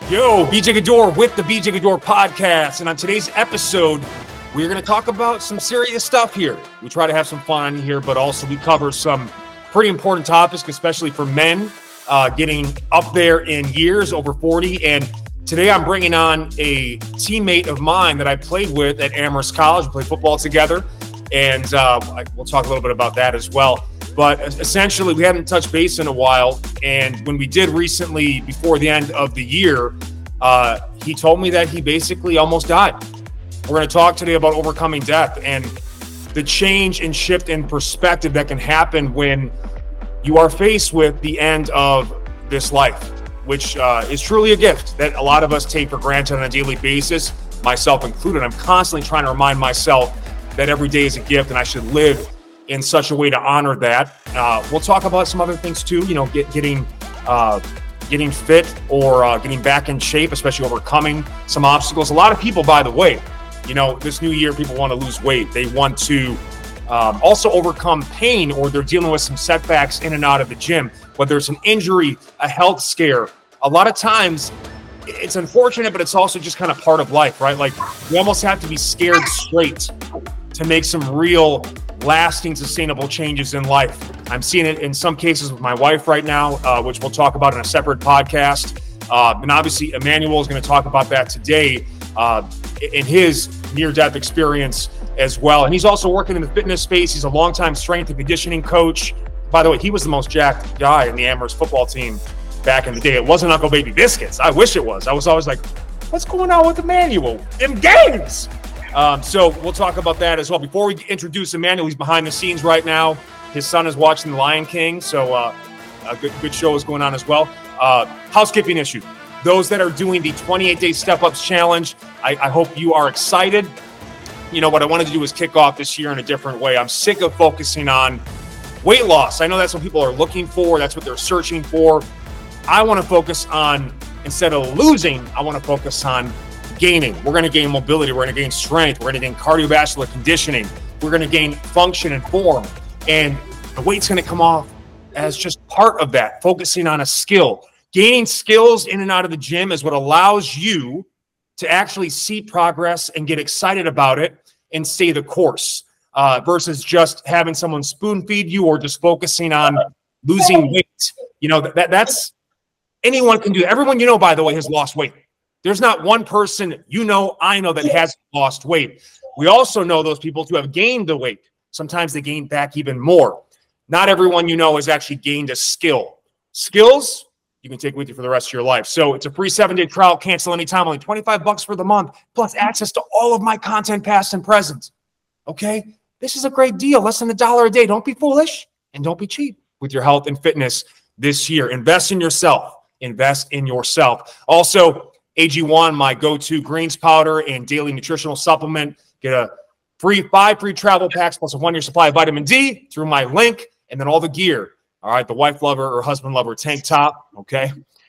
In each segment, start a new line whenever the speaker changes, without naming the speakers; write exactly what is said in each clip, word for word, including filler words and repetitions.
Yo, B J Gaddour with the B J Gaddour podcast. And on today's episode, we're going to talk about some serious stuff here. We try to have some fun here, but also we cover some pretty important topics, especially for men uh, getting up there in years, over forty. And today I'm bringing on a teammate of mine that I played with at Amherst College. We played football together, and uh, we'll talk a little bit about that as well. But essentially, we hadn't touched base in a while, and when we did recently, before the end of the year, uh, he told me that he basically almost died. We're going to talk today about overcoming death and the change and shift in perspective that can happen when you are faced with the end of this life, which uh, is truly a gift that a lot of us take for granted on a daily basis, myself included. I'm constantly trying to remind myself that every day is a gift and I should live in such a way to honor that. Uh, we'll talk about some other things too, you know, get, getting uh, getting fit or uh, getting back in shape, especially overcoming some obstacles. A lot of people, by the way, you know, this new year, people want to lose weight. They want to um, also overcome pain, or they're dealing with some setbacks in and out of the gym, whether it's an injury, a health scare. A lot of times it's unfortunate, but it's also just kind of part of life, right? Like you almost have to be scared straight to make some real lasting, sustainable changes in life. I'm seeing it in some cases with my wife right now, uh, which we'll talk about in a separate podcast. Uh, and obviously, Emmanuel is going to talk about that today uh, in his near-death experience as well. And he's also working in the fitness space. He's a longtime strength and conditioning coach. By the way, he was the most jacked guy in the Amherst football team back in the day. It wasn't Uncle Baby Biscuits. I wish it was. I was always like, what's going on with Emmanuel? Them games! Um, so we'll talk about that as well. Before we introduce Emmanuel, he's behind the scenes right now. His son is watching The Lion King, so uh, a good, good show is going on as well. Uh, housekeeping issue. Those that are doing the twenty-eight day Step-Ups Challenge, I, I hope you are excited. You know, what I wanted to do is kick off this year in a different way. I'm sick of focusing on weight loss. I know that's what people are looking for. That's what they're searching for. I want to focus on, instead of losing, I want to focus on gaining. We're going to gain mobility. We're going to gain strength. We're going to gain cardiovascular conditioning. We're going to gain function and form. And the weight's going to come off as just part of that, focusing on a skill. Gaining skills in and out of the gym is what allows you to actually see progress and get excited about it and stay the course uh, versus just having someone spoon feed you or just focusing on losing weight. You know, that that's anyone can do that. Everyone you know, by the way, has lost weight. There's not one person you know, I know, that has lost weight. We also know those people who have gained the weight. Sometimes they gain back even more. Not everyone you know has actually gained a skill. Skills you can take with you for the rest of your life. So it's a free seven-day trial, cancel anytime, only twenty-five bucks for the month, plus access to all of my content, past and present. Okay? This is a great deal, less than a dollar a day. Don't be foolish and don't be cheap with your health and fitness this year. Invest in yourself. Invest in yourself. Also, A G one, my go-to greens powder and daily nutritional supplement. Get a free five free travel packs plus a one-year supply of vitamin D through my link, and then all the gear. All right, the wife lover or husband lover tank top, okay?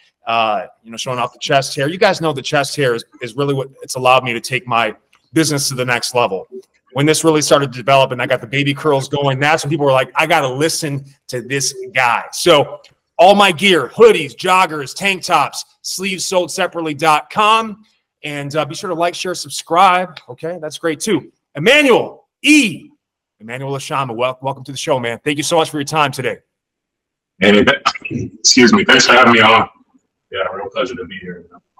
Uh, you know, showing off the chest hair. You guys know the chest hair is, is really what it's allowed me to take my business to the next level. When this really started to develop and I got the baby curls going, that's when people were like, I got to listen to this guy. So all my gear, hoodies, joggers, tank tops, sleeves sold separately dot com. And uh, be sure to like, share, subscribe. Okay, that's great too. Emmanuel E. Emmanuel Ashama, wel- welcome to the show, man. Thank you so much for your time today.
Hey, excuse me. Thanks for having me on. Yeah, real pleasure to be here.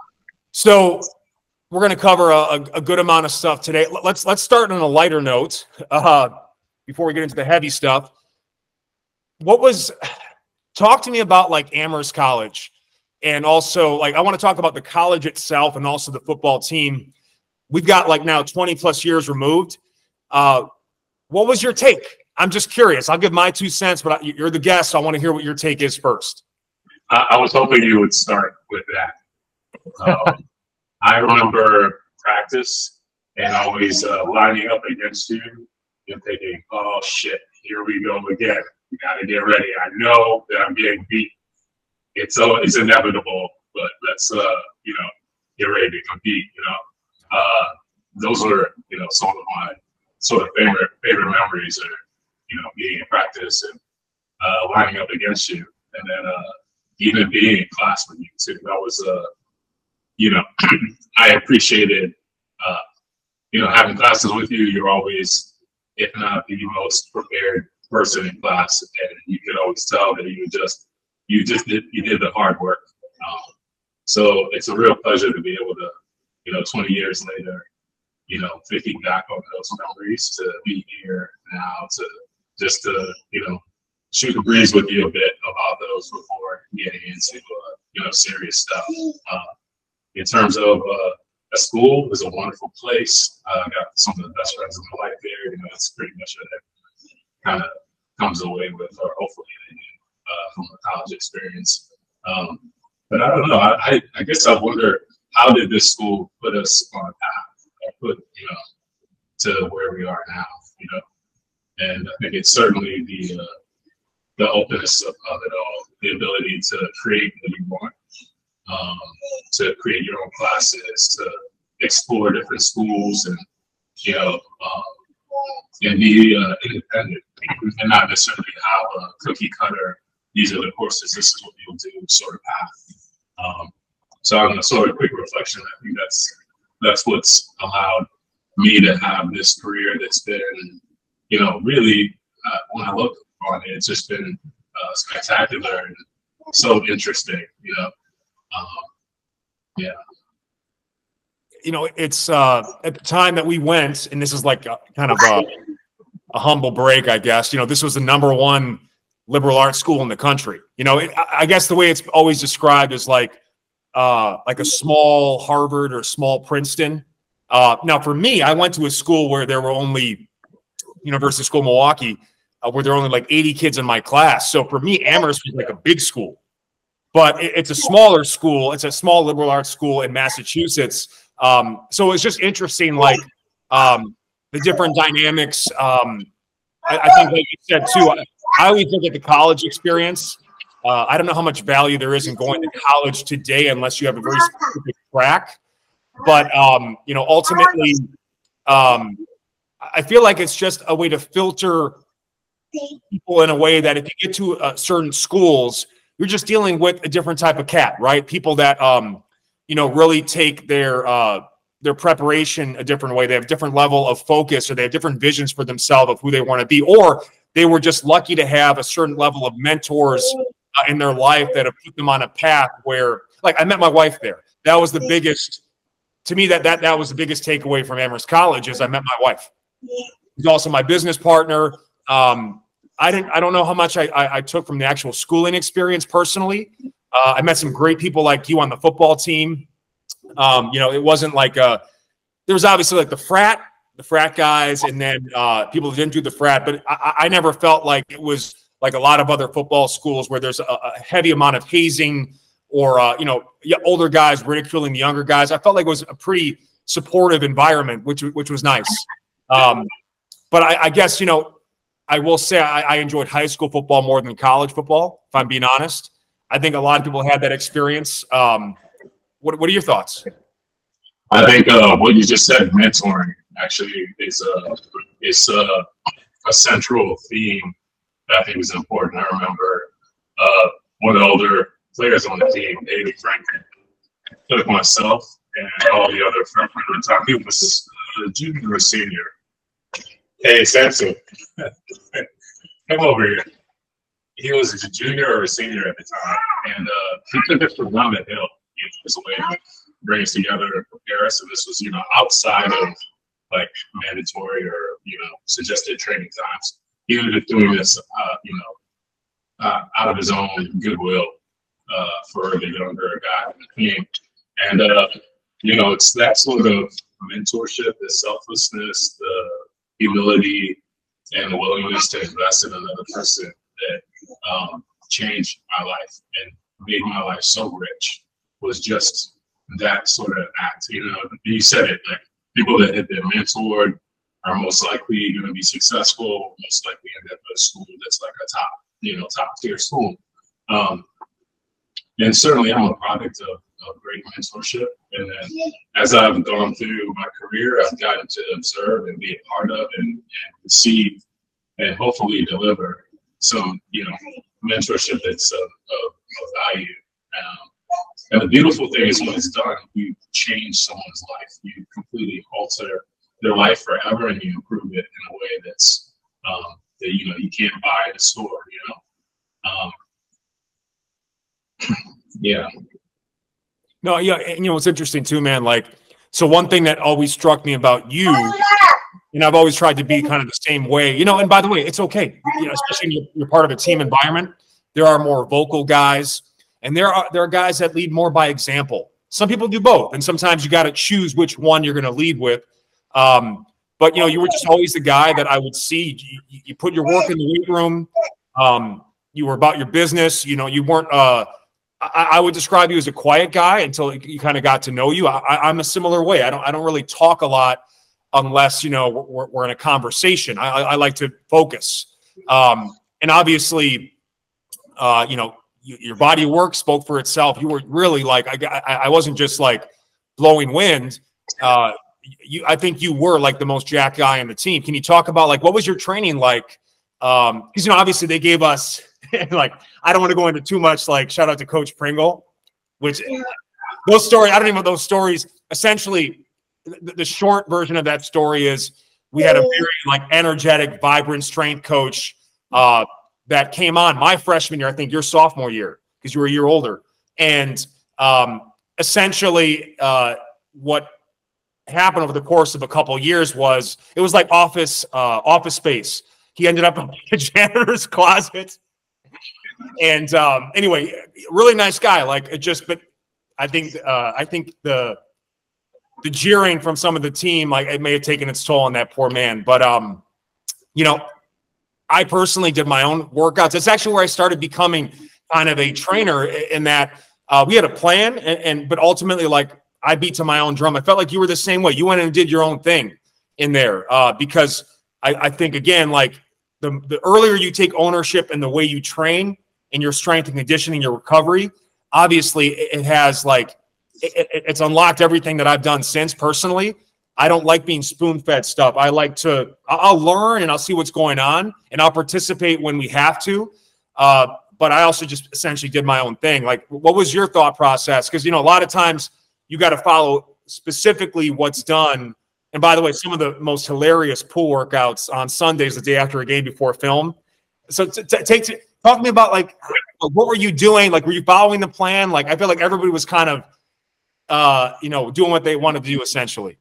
So we're going to cover a, a good amount of stuff today. Let's let's start on a lighter note uh, before we get into the heavy stuff. What was talk to me about like Amherst College, and also like I want to talk about the college itself and also the football team. We've got like now twenty plus years removed. Uh, what was your take? I'm just curious. I'll give my two cents, but you're the guest, so I want to hear what your take is first.
I, I was hoping you would start with that. Um, I remember practice and always uh, lining up against you and thinking, oh, shit, here we go again. We got to get ready. I know that I'm getting beat. It's uh, it's inevitable, but let's, uh, you know, get ready to compete, you know. Uh, those are, you know, some of my sort of favorite favorite memories are, you know, being in practice and uh, lining up against you. And then uh, even being in class with you, too. That was, uh, you know, I appreciated, uh, you know, having classes with you. You're always, if not the most prepared person in class, and you could always tell that you just, you just did, you did the hard work. Um, so it's a real pleasure to be able to, you know, twenty years later, you know, thinking back on those memories, to be here now, to just to, you know, shoot the breeze with you a bit about those before getting into, uh, you know, serious stuff. Uh, in terms of uh, a school, it's a wonderful place. Uh, I got some of the best friends in my life there. You know, that's pretty much what it kind of comes away with, or hopefully they do, uh, from a college experience. Um, but I don't know. I, I guess I wonder, how did this school put us on a path, or put, you know, to where we are now, you know? And I think it's certainly the uh, the openness of, of it all, the ability to create what you want, um, to create your own classes, to explore different schools, and, you know, um, and be uh, independent, and not necessarily have a cookie cutter, these are the courses, this is what you'll do, sort of path. Um, so on a sort of quick reflection, I think that's that's what's allowed me to have this career that's been, you know, really, uh, when I look on it, it's just been uh, spectacular and so interesting, you know. Um, yeah.
You know, it's uh, at the time that we went, and this is like a, kind of a, a humble break, I guess. You know, this was the number one liberal arts school in the country. You know, it, I guess the way it's always described is like uh, like a small Harvard or small Princeton. Uh, now, for me, I went to a school where there were only, University School Milwaukee, uh, where there were only like eighty kids in my class. So for me, Amherst was like a big school, but it, it's a smaller school. It's a small liberal arts school in Massachusetts. Um, so it's just interesting, like um, the different dynamics. Um, I, I think, like you said too, I, I always look at the college experience. Uh, I don't know how much value there is in going to college today unless you have a very specific track. But, um, you know, ultimately, um, I feel like it's just a way to filter people in a way that if you get to uh, certain schools, you're just dealing with a different type of cat, right? People that, um, you know, really take their uh, their preparation a different way. They have a different level of focus, or they have different visions for themselves of who they want to be, or they were just lucky to have a certain level of mentors uh, in their life that have put them on a path where, like, I met my wife there. That was the biggest, to me, that that that was the biggest takeaway from Amherst College is I met my wife. She's also my business partner. Um, I didn't. I don't know how much I, I, I took from the actual schooling experience personally. Uh, I met some great people like you on the football team. Um, you know, it wasn't like a, there was obviously like the frat, the frat guys, and then uh, people who didn't do the frat. But I, I never felt like it was like a lot of other football schools where there's a, a heavy amount of hazing or uh, you know, older guys ridiculing the younger guys. I felt like it was a pretty supportive environment, which which was nice. Um, but I, I guess, you know, I will say I, I enjoyed high school football more than college football, if I'm being honest. I think a lot of people had that experience. Um, what, what are your thoughts?
I think uh, what you just said, mentoring, actually is a, is a, a central theme that I think is important. I remember uh, one of the older players on the team, David Franklin, took myself and all the other freshmen at the time. He was a junior or senior. Hey, Samson, come over here. He was a junior or a senior at the time, and uh, he took us to run the hill. You know, as a way to bring us together and prepare us. And this was, you know, outside of like mandatory or, you know, suggested training times. He was just doing this, uh, you know, uh, out of his own goodwill uh, for the younger guy in the team. And, uh, you know, it's that sort of mentorship, the selflessness, the humility, and the willingness to invest in another person that um, changed my life and made my life so rich. Was just that sort of act. You know, you said it, like people that have been mentored are most likely going to be successful, most likely end up at a school that's like a top, you know, top tier school. Um, and certainly I'm a product of, of great mentorship. And then as I've gone through my career, I've gotten to observe and be a part of and, and receive and hopefully deliver some, you know, mentorship that's of, of, of value. Um, and the beautiful thing is when it's done, you change someone's life. You completely alter their life forever, and you improve it in a way that's um, that you know you can't buy at a store. You know, um, yeah.
No, yeah, and you know it's interesting too, man. Like, so one thing that always struck me about you, and I've always tried to be kind of the same way. You know, and by the way, it's okay. You know, especially when you're, you're part of a team environment. There are more vocal guys, and there are there are guys that lead more by example. Some people do both, and sometimes you got to choose which one you're going to lead with. Um, but you know, you were just always the guy that I would see. You, you put your work in the weight room. Um, you were about your business. You know, you weren't. Uh, I, I would describe you as a quiet guy until you kind of got to know you. I, I'm a similar way. I don't. I don't really talk a lot unless you know we're, we're in a conversation. I, I like to focus, um, and obviously. Uh, you know, you, your body of work spoke for itself. You were really like, I, I, I wasn't just like blowing wind. Uh, you, I think you were like the most jacked guy on the team. Can you talk about like, what was your training like? Um, cause you know, obviously they gave us like, I don't want to go into too much, like shout out to Coach Pringle, which those stories, I don't even know those stories. Essentially the, the short version of that story is we had a very like energetic, vibrant strength coach, uh, that came on my freshman year, I think your sophomore year, because you were a year older. And um, essentially uh, what happened over the course of a couple of years was it was like office uh, office space. He ended up in a janitor's closet. And um, anyway, really nice guy. Like it just, but I think uh, I think the the jeering from some of the team, like it may have taken its toll on that poor man. But um, you know, I personally did my own workouts. It's actually where I started becoming kind of a trainer in that uh, we had a plan, and, and but ultimately, like I beat to my own drum. I felt like you were the same way. You went in and did your own thing in there uh, because I, I think again, like the the earlier you take ownership in the way you train in your strength and conditioning, your recovery, obviously it, it has like it, it, it's unlocked everything that I've done since personally. I don't like being spoon-fed stuff. I like to, I'll learn and I'll see what's going on and I'll participate when we have to. Uh, but I also just essentially did my own thing. Like, what was your thought process? Because, you know, a lot of times you got to follow specifically what's done. And by the way, some of the most hilarious pool workouts on Sundays, the day after a game before film. So t- t- take, t- talk to me about like, what were you doing? Like, were you following the plan? Like, I feel like everybody was kind of, uh, you know, doing what they wanted to do essentially.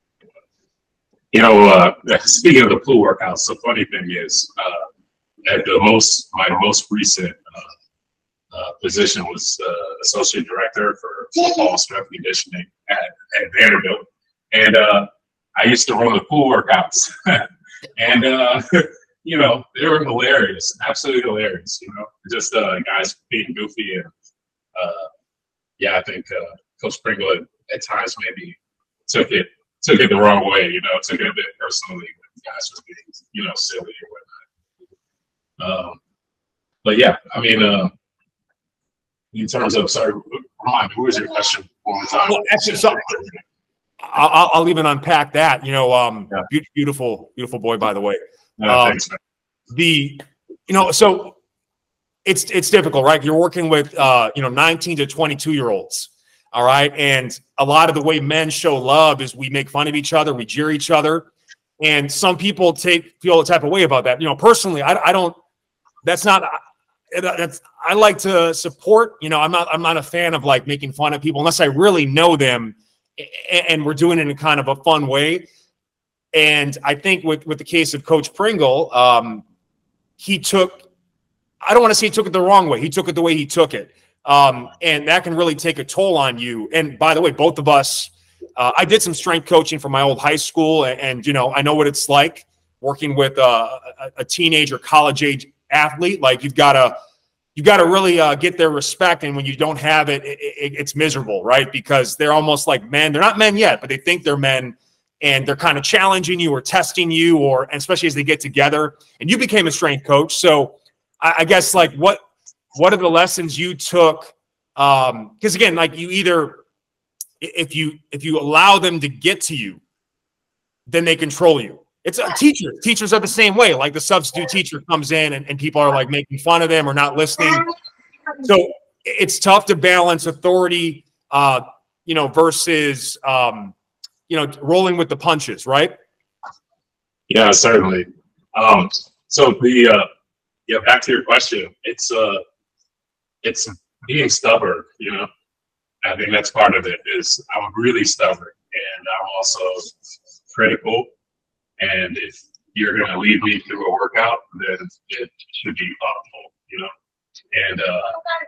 You know, uh, speaking of the pool workouts, the funny thing is, uh, at the most, my most recent uh, uh, position was uh, associate director for football strength conditioning at, at Vanderbilt, and uh, I used to run the pool workouts, and uh, you know, they were hilarious, absolutely hilarious. You know, just uh, guys being goofy, and uh, yeah, I think uh, Coach Pringle at, at times maybe took it. Took it the wrong way, you know, took it a bit personally when guys were being, you know, silly or whatnot. Um, but yeah, I mean, uh, in terms of, sorry, Ron, who was your question one more time?
Well, actually, so I'll, I'll even unpack that. You know, um,
yeah.
beautiful, beautiful boy, by the way.
No,
um,
thanks, man.
The, you know, so it's it's difficult, right? You're working with, uh, you know, nineteen to twenty-two year olds. All right. And a lot of the way men show love is we make fun of each other, we jeer each other. And some people take feel a type of way about that. You know, personally, I, I don't, that's not, that's, I like to support, you know, I'm not, I'm not a fan of like making fun of people unless I really know them and we're doing it in kind of a fun way. And I think with, with the case of Coach Pringle, um, he took, I don't want to say he took it the wrong way. He took it the way he took it. Um, and that can really take a toll on you. And by the way, both of us, uh, I did some strength coaching for my old high school. And, and you know, I know what it's like working with uh, a, a teenager, college age athlete. Like you've got to, you got to really uh, get their respect. And when you don't have it, it, it, it's miserable, right? Because they're almost like men. They're not men yet, but they think they're men. And they're kind of challenging you or testing you, or especially as they get together. And you became a strength coach. So I, I guess like what, What are the lessons you took? Um, because again, like you either, if you if you allow them to get to you, then they control you. It's a teacher. Teachers are the same way. Like the substitute teacher comes in and, and people are like making fun of them or not listening. So it's tough to balance authority, uh, you know, versus, um, you know, rolling with the punches, right?
Yeah, certainly. Um, so the, uh, yeah, back to your question, it's, uh, it's being stubborn, you know, I think that's part of it is I'm really stubborn and I'm also critical. And if you're going to lead me through a workout, then it should be thoughtful, you know? And, uh,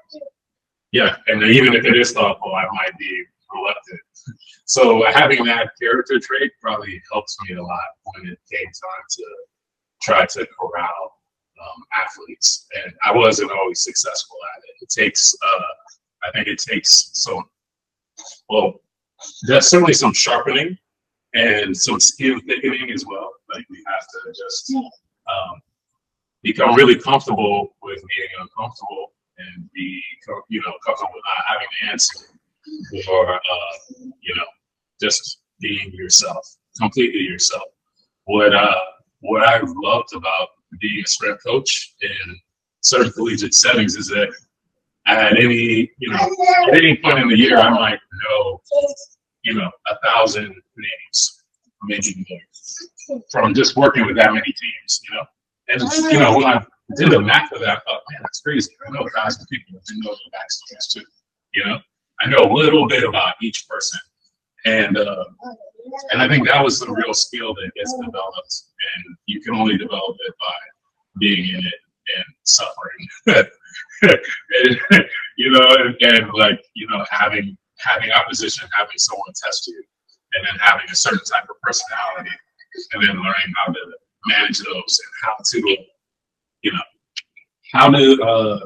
yeah, and even if it is thoughtful, I might be reluctant. So having that character trait probably helps me a lot when it came time to try to corral um, athletes. And I wasn't always successful at it. It takes, uh, I think it takes some, well, there's certainly some sharpening and some skin thickening as well. Like we have to just um, become really comfortable with being uncomfortable and be, you know, comfortable with not having to answer or, uh, you know, just being yourself, completely yourself. What uh, what I've loved about being a strength coach in certain collegiate settings is that at any, you know, at any point in the year, I might know, you know, a thousand names, maybe more, from just working with that many teams, you know. And, you know, when I did the math of that, I thought, man, that's crazy. I know a thousand people. I didn't know their backstories too, you know. I know a little bit about each person. And uh, and I think that was the real skill that gets developed. And you can only develop it by being in it and suffering. and, you know, and, and like, you know, having having opposition, having someone test you, and then having a certain type of personality, and then learning how to manage those and how to, you know, how to, uh,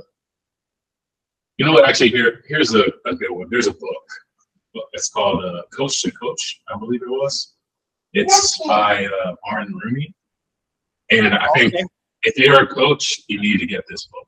you know what, actually, here, here's a, a good one. There's a book. It's called uh, Coach to Coach, I believe it was. It's by uh, Martin Rooney. And I think okay. if you're a coach, you need to get this book.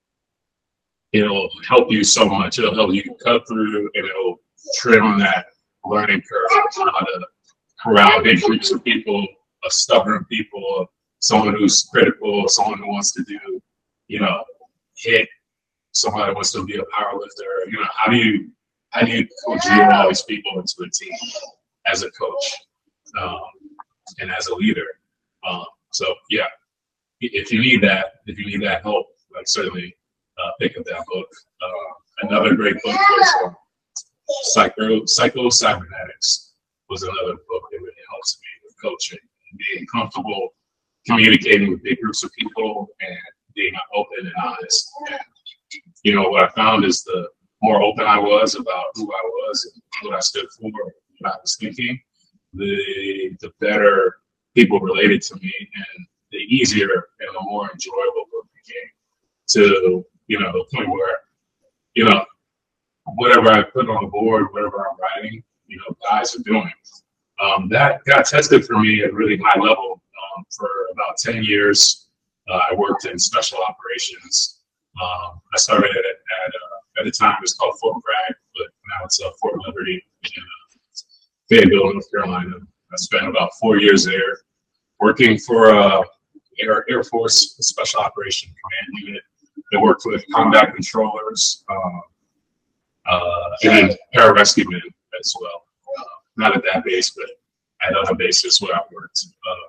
It'll help you so much. It'll help you cut through and it'll trim that learning curve, how to corral big groups of people, a stubborn people, someone who's critical, someone who wants to do, you know, hit, somebody who wants to be a power lifter. You know, how do you how do you coach all these people into a team as a coach um, and as a leader? Um, so yeah, if you need that, if you need that help, like certainly uh, pick up that book. Uh, another great book was um, Psycho Psycho Cybernetics was another book that really helps me with coaching, being comfortable communicating with big groups of people and being open and honest. And, you know, what I found is the more open I was about who I was and what I stood for, what I was thinking, the the better people related to me and the easier and the more enjoyable it became to, you know, the point where, you know, whatever I put on the board, whatever I'm writing, you know, guys are doing. Um, that got tested for me at really high level um, for about ten years. Uh, I worked in special operations. Um, I started at, at, uh, at the time it was called Fort Bragg, but now it's uh, Fort Liberty in uh, Fayetteville, North Carolina. I spent about four years there working for uh, Air, Air Force Special Operations Command Unit. They worked with combat controllers uh, uh, and then pararescue men as well. Uh, not at that base, but at other bases where I worked. Uh,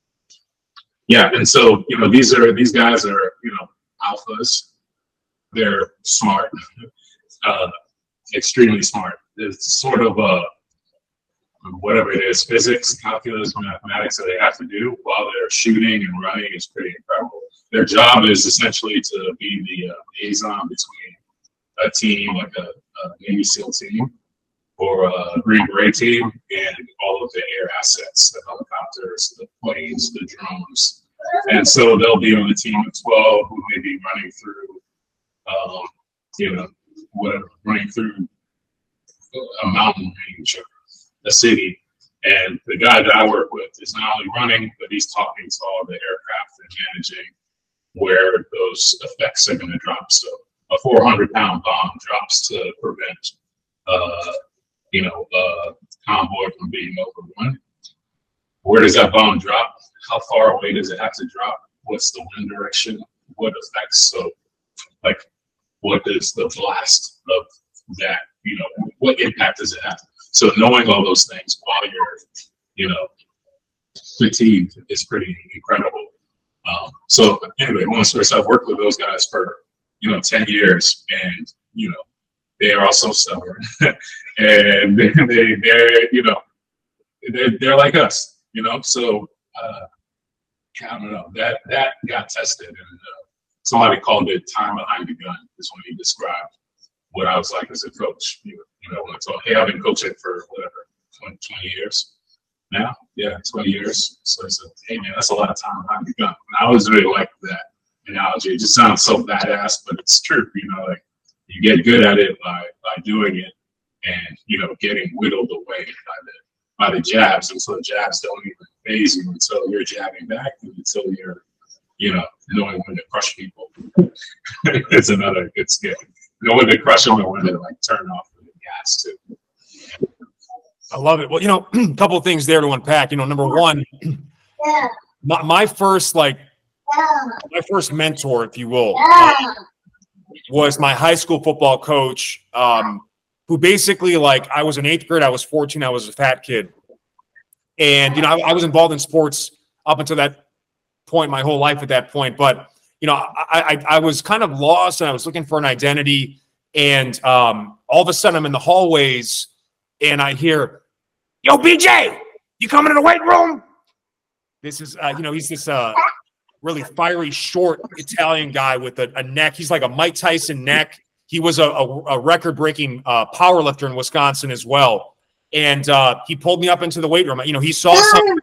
yeah, and so, you know, these are these guys are, you know, alphas. They're smart, uh, extremely smart. It's sort of a, whatever it is, physics, calculus, mathematics that they have to do while they're shooting and running is pretty incredible. Their job is essentially to be the uh, liaison between a team, like a, a Navy SEAL team or a Green Beret team, and all of the air assets, the helicopters, the planes, the drones. And so they'll be on a team of twelve who may be running through Um, you know, whatever, running through a mountain range or a city. And the guy that I work with is not only running, but he's talking to all the aircraft and managing where those effects are going to drop. So a four hundred pound bomb drops to prevent, uh, you know, a convoy from being overrun. Where does that bomb drop? How far away does it have to drop? What's the wind direction? What effects? So, like, what is the blast of that, you know, what impact does it have? So knowing all those things while you're, you know, fatigued is pretty incredible. Um, so anyway, long story short, I've worked with those guys for, you know, ten years, and, you know, they are also stubborn, and they, they, they're, you know, they're, they're like us, you know, so, uh, I don't know, that, that got tested, and uh, somebody called it time behind the gun, is when he described what I was like as a coach. You, you know, when I told, hey, I've been coaching for whatever, twenty, twenty years now. Yeah, twenty years. So I said, hey, man, that's a lot of time behind the gun. And I always really liked that analogy. It just sounds so badass, but it's true. You know, like you get good at it by, by doing it and, you know, getting whittled away by the, by the jabs until the jabs don't even phase you until you're jabbing back and until you're, you know, knowing when to crush people. It's another good skill. Knowing to crush them and when to like turn off the gas too.
I love it. Well, you know, a couple of things there to unpack. You know, number one, my, my first like my first mentor, if you will, uh, was my high school football coach, um, who basically, like, I was in eighth grade, I was fourteen, I was a fat kid, and you know, I, I was involved in sports up until that point, my whole life at that point, but you know, I, I, I was kind of lost and I was looking for an identity. And um, all of a sudden I'm in the hallways and I hear, yo, B J, you coming to the weight room? This is, uh, you know, he's this uh, really fiery, short Italian guy with a, a neck. He's like a Mike Tyson neck. He was a, a, a record-breaking uh, power lifter in Wisconsin as well. And uh, he pulled me up into the weight room. You know, he saw something.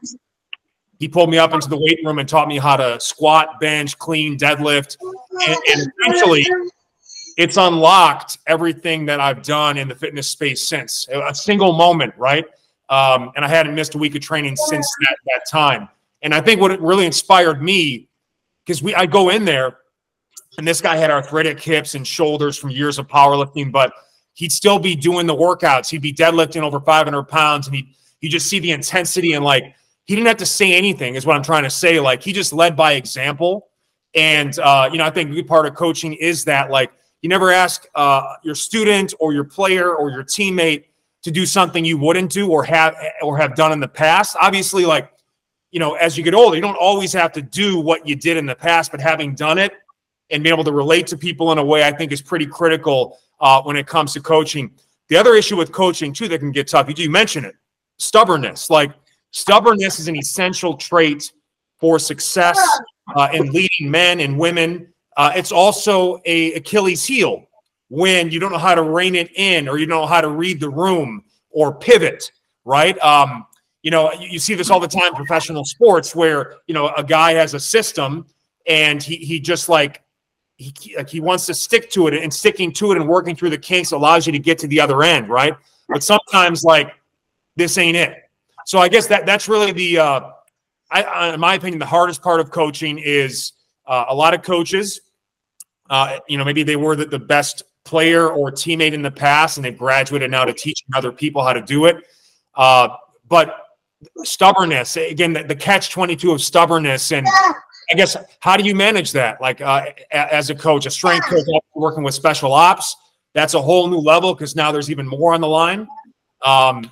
He pulled me up into the weight room and taught me how to squat, bench, clean, deadlift. And, and essentially, it's unlocked everything that I've done in the fitness space since. A single moment, right? Um, and I hadn't missed a week of training since that, that time. And I think what really inspired me, because we I go in there, and this guy had arthritic hips and shoulders from years of powerlifting, but he'd still be doing the workouts. He'd be deadlifting over five hundred pounds, and he'd, you just see the intensity and, like, he didn't have to say anything is what I'm trying to say. Like, he just led by example. And, uh, you know, I think a good part of coaching is that, like, you never ask uh, your student or your player or your teammate to do something you wouldn't do or have or have done in the past. Obviously, like, you know, as you get older, you don't always have to do what you did in the past, but having done it and being able to relate to people in a way I think is pretty critical uh, when it comes to coaching. The other issue with coaching, too, that can get tough, you do mention it, stubbornness. Like, stubbornness is an essential trait for success uh, in leading men and women. Uh, it's also a Achilles heel when you don't know how to rein it in or you don't know how to read the room or pivot, right? Um, you know, you, you see this all the time in professional sports where, you know, a guy has a system and he he just like, he, like he wants to stick to it, and sticking to it and working through the kinks allows you to get to the other end, right? But sometimes, like, this ain't it. So I guess that that's really the, uh, I, in my opinion, the hardest part of coaching is uh, a lot of coaches, uh, you know, maybe they were the, the best player or teammate in the past, and they've graduated now to teaching other people how to do it. Uh, but stubbornness, again, the, the catch twenty-two of stubbornness. And I guess, how do you manage that? Like, uh, as a coach, a strength coach working with special ops, that's a whole new level because now there's even more on the line. Um,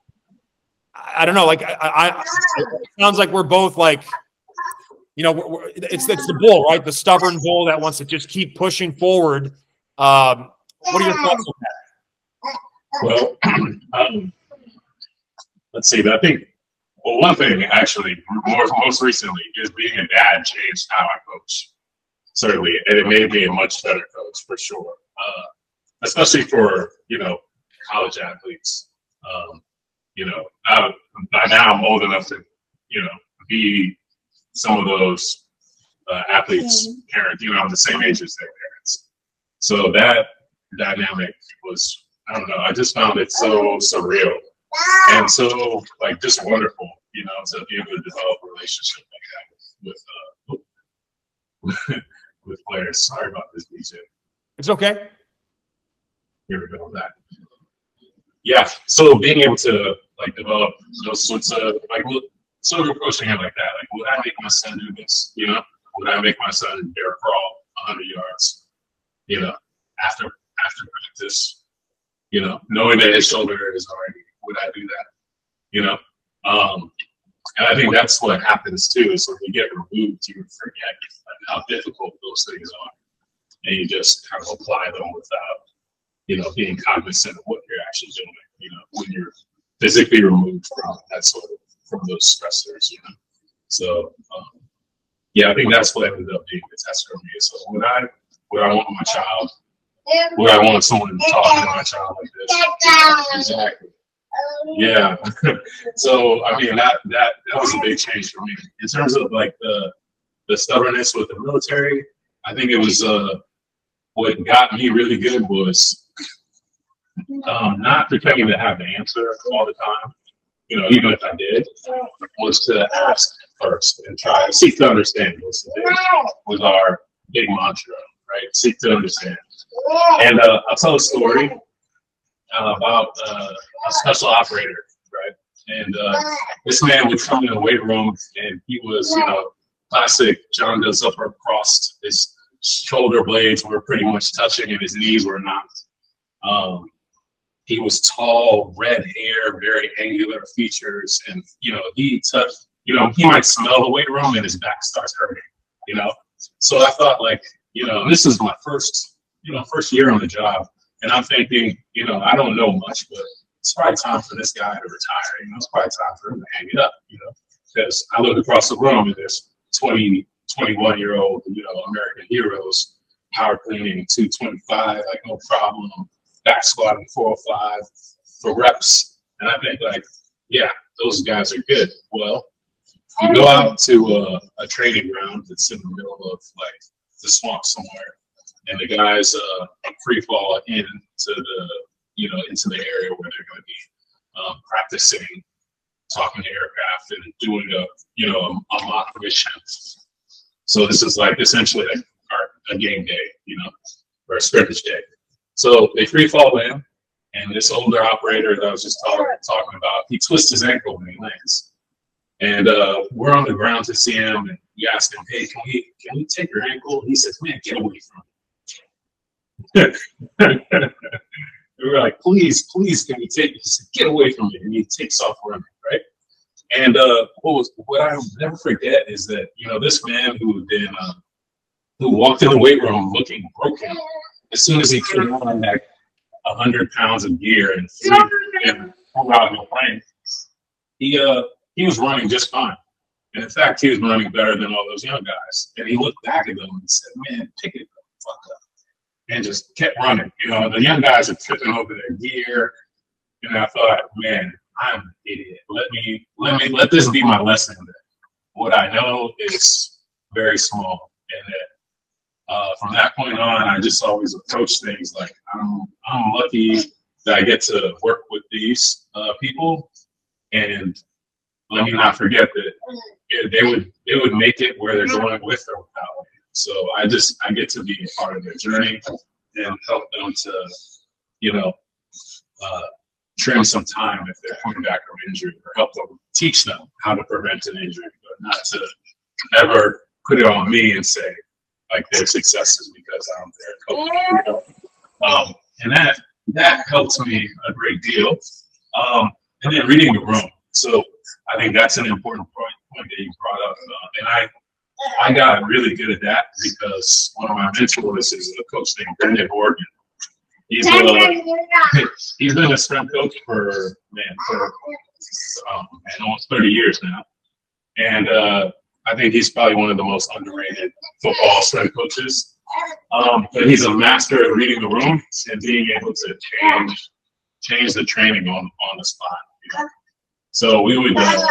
I don't know. Like, I, I, it sounds like we're both like, you know, we're, we're, it's it's the bull, right? The stubborn bull that wants to just keep pushing forward. Um, what are your thoughts on that?
Well, um, let's see. I think, well, one thing actually, more, most recently, is being a dad changed how I coach. Certainly, and it made me a much better coach for sure. Uh, especially for, you know, college athletes. Um, You know, I, by now I'm old enough to, you know, be some of those uh, athletes' parents. You know, I'm the same age as their parents. So that dynamic was, I don't know, I just found it so surreal and so, like, just wonderful, you know, to be able to develop a relationship like that with uh, with players. Sorry about this, D J.
It's okay.
Here we go with that. Yeah, so being able to, like, develop those sorts of, like, sort of approaching it like that. Like, would I make my son do this? You know, would I make my son bear crawl one hundred yards? You know, after after practice, You know, knowing that his shoulder is already, would I do that? You know, um, and I think that's what happens too. Is when you get removed, you forget how difficult those things are, and you just kind of apply them without, you know, being cognizant of what you're actually doing. You know, when you're physically removed from that sort of from those stressors. You know, so um, yeah, I think that's what ended up being the test for me. So when I what I want my child. Would I want someone to talk to my child like this? Exactly. Yeah. So I mean that that that was a big change for me in terms of like the the stubbornness with the military. I think it was uh what got me really good was um, not pretending to have the answer all the time. You know, even if I did, was to ask first and try to seek to understand. Was the big, was our big mantra, right? Seek to understand. And uh, I'll tell a story uh, about uh, a special operator, right? And uh, this man would come in the weight room, and he was, you know, classic John does upper crossed. His shoulder blades were pretty much touching, and his knees were not. Um, he was tall, red hair, very angular features, and you know, he touched. You know, he might smell the weight room, and his back starts hurting. You know, so I thought, like, you know, this is my first. You know, first year on the job, and I'm thinking, you know, I don't know much, but it's probably time for this guy to retire. You know, it's probably time for him to hang it up. You know, because I look across the room and there's twenty, twenty-one year old, you know, American heroes, power cleaning two twenty-five, like no problem, back squatting four oh five for reps, and I think like, yeah, those guys are good. Well, you go out to a, a training ground that's in the middle of like the swamp somewhere. And the guys uh, free fall into the, you know, into the area where they're going to be um, practicing, talking to aircraft, and doing a, you know, a, a mock mission. So this is like essentially like our, a game day, you know, or a scrimmage day. So they free fall in, and this older operator that I was just talking talking about, he twists his ankle when he lands. And uh, we're on the ground to see him, and we ask him, "Hey, can we can we take your ankle?" He says, "Man, get away from me." We were like, please, please, can you take it? He said, get away from me. And he takes off running, right? And uh, what was what I'll never forget is that, you know, this man who had been, uh, who walked in the weight room looking broken, as soon as he came on like a hundred pounds of gear and flew and pulled out of the plane, he uh he was running just fine. And in fact, he was running better than all those young guys. And he looked back at them and said, man, pick it the fuck up. And just kept running. You know, the young guys are tripping over their gear. And I thought, man, I'm an idiot. Let me, let me, let this be my lesson. That what I know is very small. And that uh, from that point on, I just always approach things like I'm, I'm lucky that I get to work with these uh, people. And let me not forget that yeah, they would, they would make it where they're going with or without me. So I just, I get to be a part of their journey and help them to, you know, uh, trim some time if they're coming back from injury, or help them, teach them how to prevent an injury, but not to ever put it on me and say, like, their success is because I'm their coach. Um, and that, that helps me a great deal. Um, and then reading the room. So I think that's an important point, point that you brought up. Uh, and I, I got really good at that because one of my mentors is a coach named Brendan Morgan. He's a, he's been a strength coach for man for um, man, almost thirty years now, and uh, I think he's probably one of the most underrated football strength coaches. Um, but he's a master at reading the room and being able to change change the training on on the spot. You know? So we would, uh,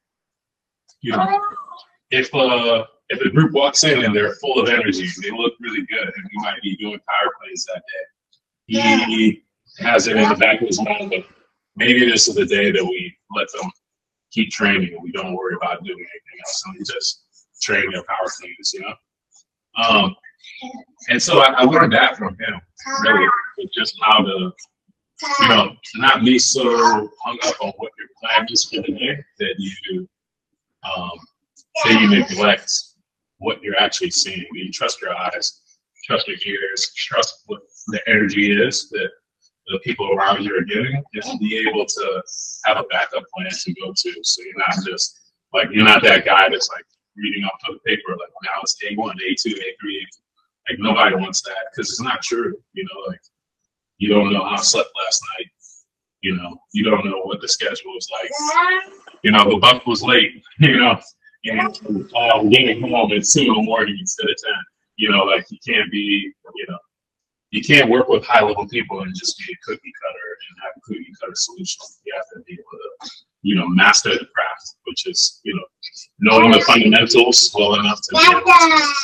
you know, if uh. If a group walks in and they're full of energy, they look really good, and we might be doing power plays that day. He has it in the back of his mind, but maybe this is the day that we let them keep training and we don't worry about doing anything else. And we just train their power plays, you know? Um, and so I, I learned that from him, really, just how to, you know, not be so hung up on what your plan is for the day that you, um, that you neglect what you're actually seeing. You trust your eyes, trust your ears, trust what the energy is that the people around you are getting, is to be able to have a backup plan to go to. So you're not just like, you're not that guy that's like reading off of the paper, like now it's A one, A two, A three. Like nobody wants that because it's not true. You know, like you don't know how I slept last night. You know, you don't know what the schedule is like. You know, the buck was late, you know, and uh, getting home at two in the morning instead of ten. You know, like you can't be, you know, you can't work with high level people and just be a cookie cutter and have a cookie cutter solution. You have to be able to, you know, master the craft, which is, you know, knowing the fundamentals well enough to be able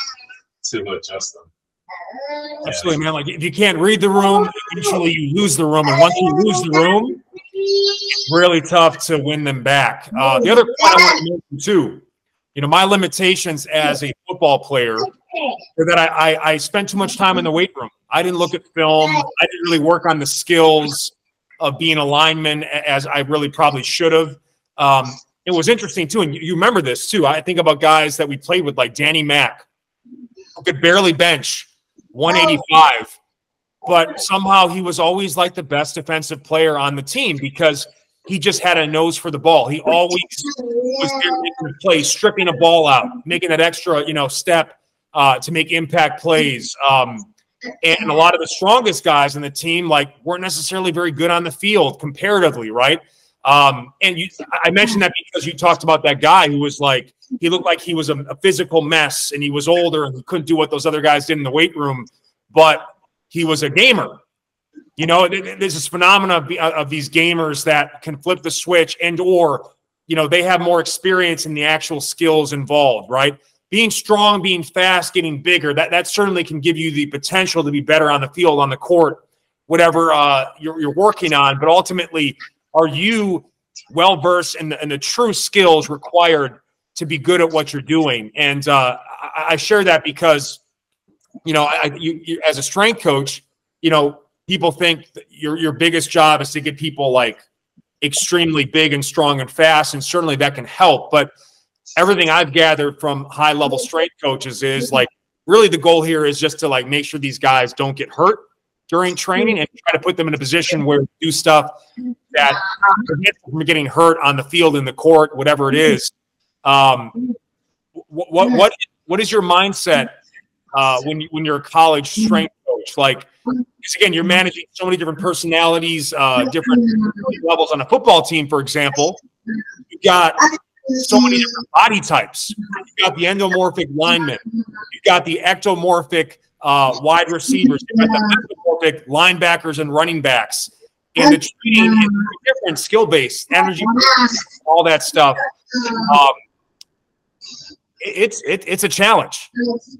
to, to adjust them.
Absolutely, man. Like if you can't read the room, eventually you lose the room, and once you lose the room, it's really tough to win them back. Uh, the other point I want to mention too, you know, my limitations as a football player are that I, I I spent too much time in the weight room. I didn't look at film. I didn't really work on the skills of being a lineman as I really probably should have. Um, it was interesting too, and you, you remember this too. I think about guys that we played with, like Danny Mack, who could barely bench one eighty-five, but somehow he was always like the best defensive player on the team because he just had a nose for the ball. He always was there making a play, stripping a ball out, making that extra, you know, step uh, to make impact plays. Um, and a lot of the strongest guys in the team, like, weren't necessarily very good on the field comparatively, right? Um, and you, I mentioned that because you talked about that guy who was like, he looked like he was a, a physical mess and he was older and he couldn't do what those other guys did in the weight room, but he was a gamer. You know, there's this phenomenon of, of these gamers that can flip the switch and or, you know, they have more experience in the actual skills involved, right? Being strong, being fast, getting bigger, that, that certainly can give you the potential to be better on the field, on the court, whatever uh, you're, you're working on. But ultimately, are you well-versed in the, in the true skills required to be good at what you're doing? And uh, I, I share that because, you know, I, you, you, as a strength coach, you know, people think that your your biggest job is to get people like extremely big and strong and fast, and certainly that can help. But everything I've gathered from high-level strength coaches is like really the goal here is just to like make sure these guys don't get hurt during training and try to put them in a position where they do stuff that prevents them from getting hurt on the field, in the court, whatever it is. Um, what what what what is your mindset uh, when you, when you're a college strength coach? Like, because again, you're managing so many different personalities, uh, different levels on a football team, for example. You got so many different body types. You got the endomorphic linemen. You got the ectomorphic uh, wide receivers. You got the mesomorphic linebackers and running backs. And the training is different, skill-based, energy, all that stuff. Um, it's it, it's a challenge.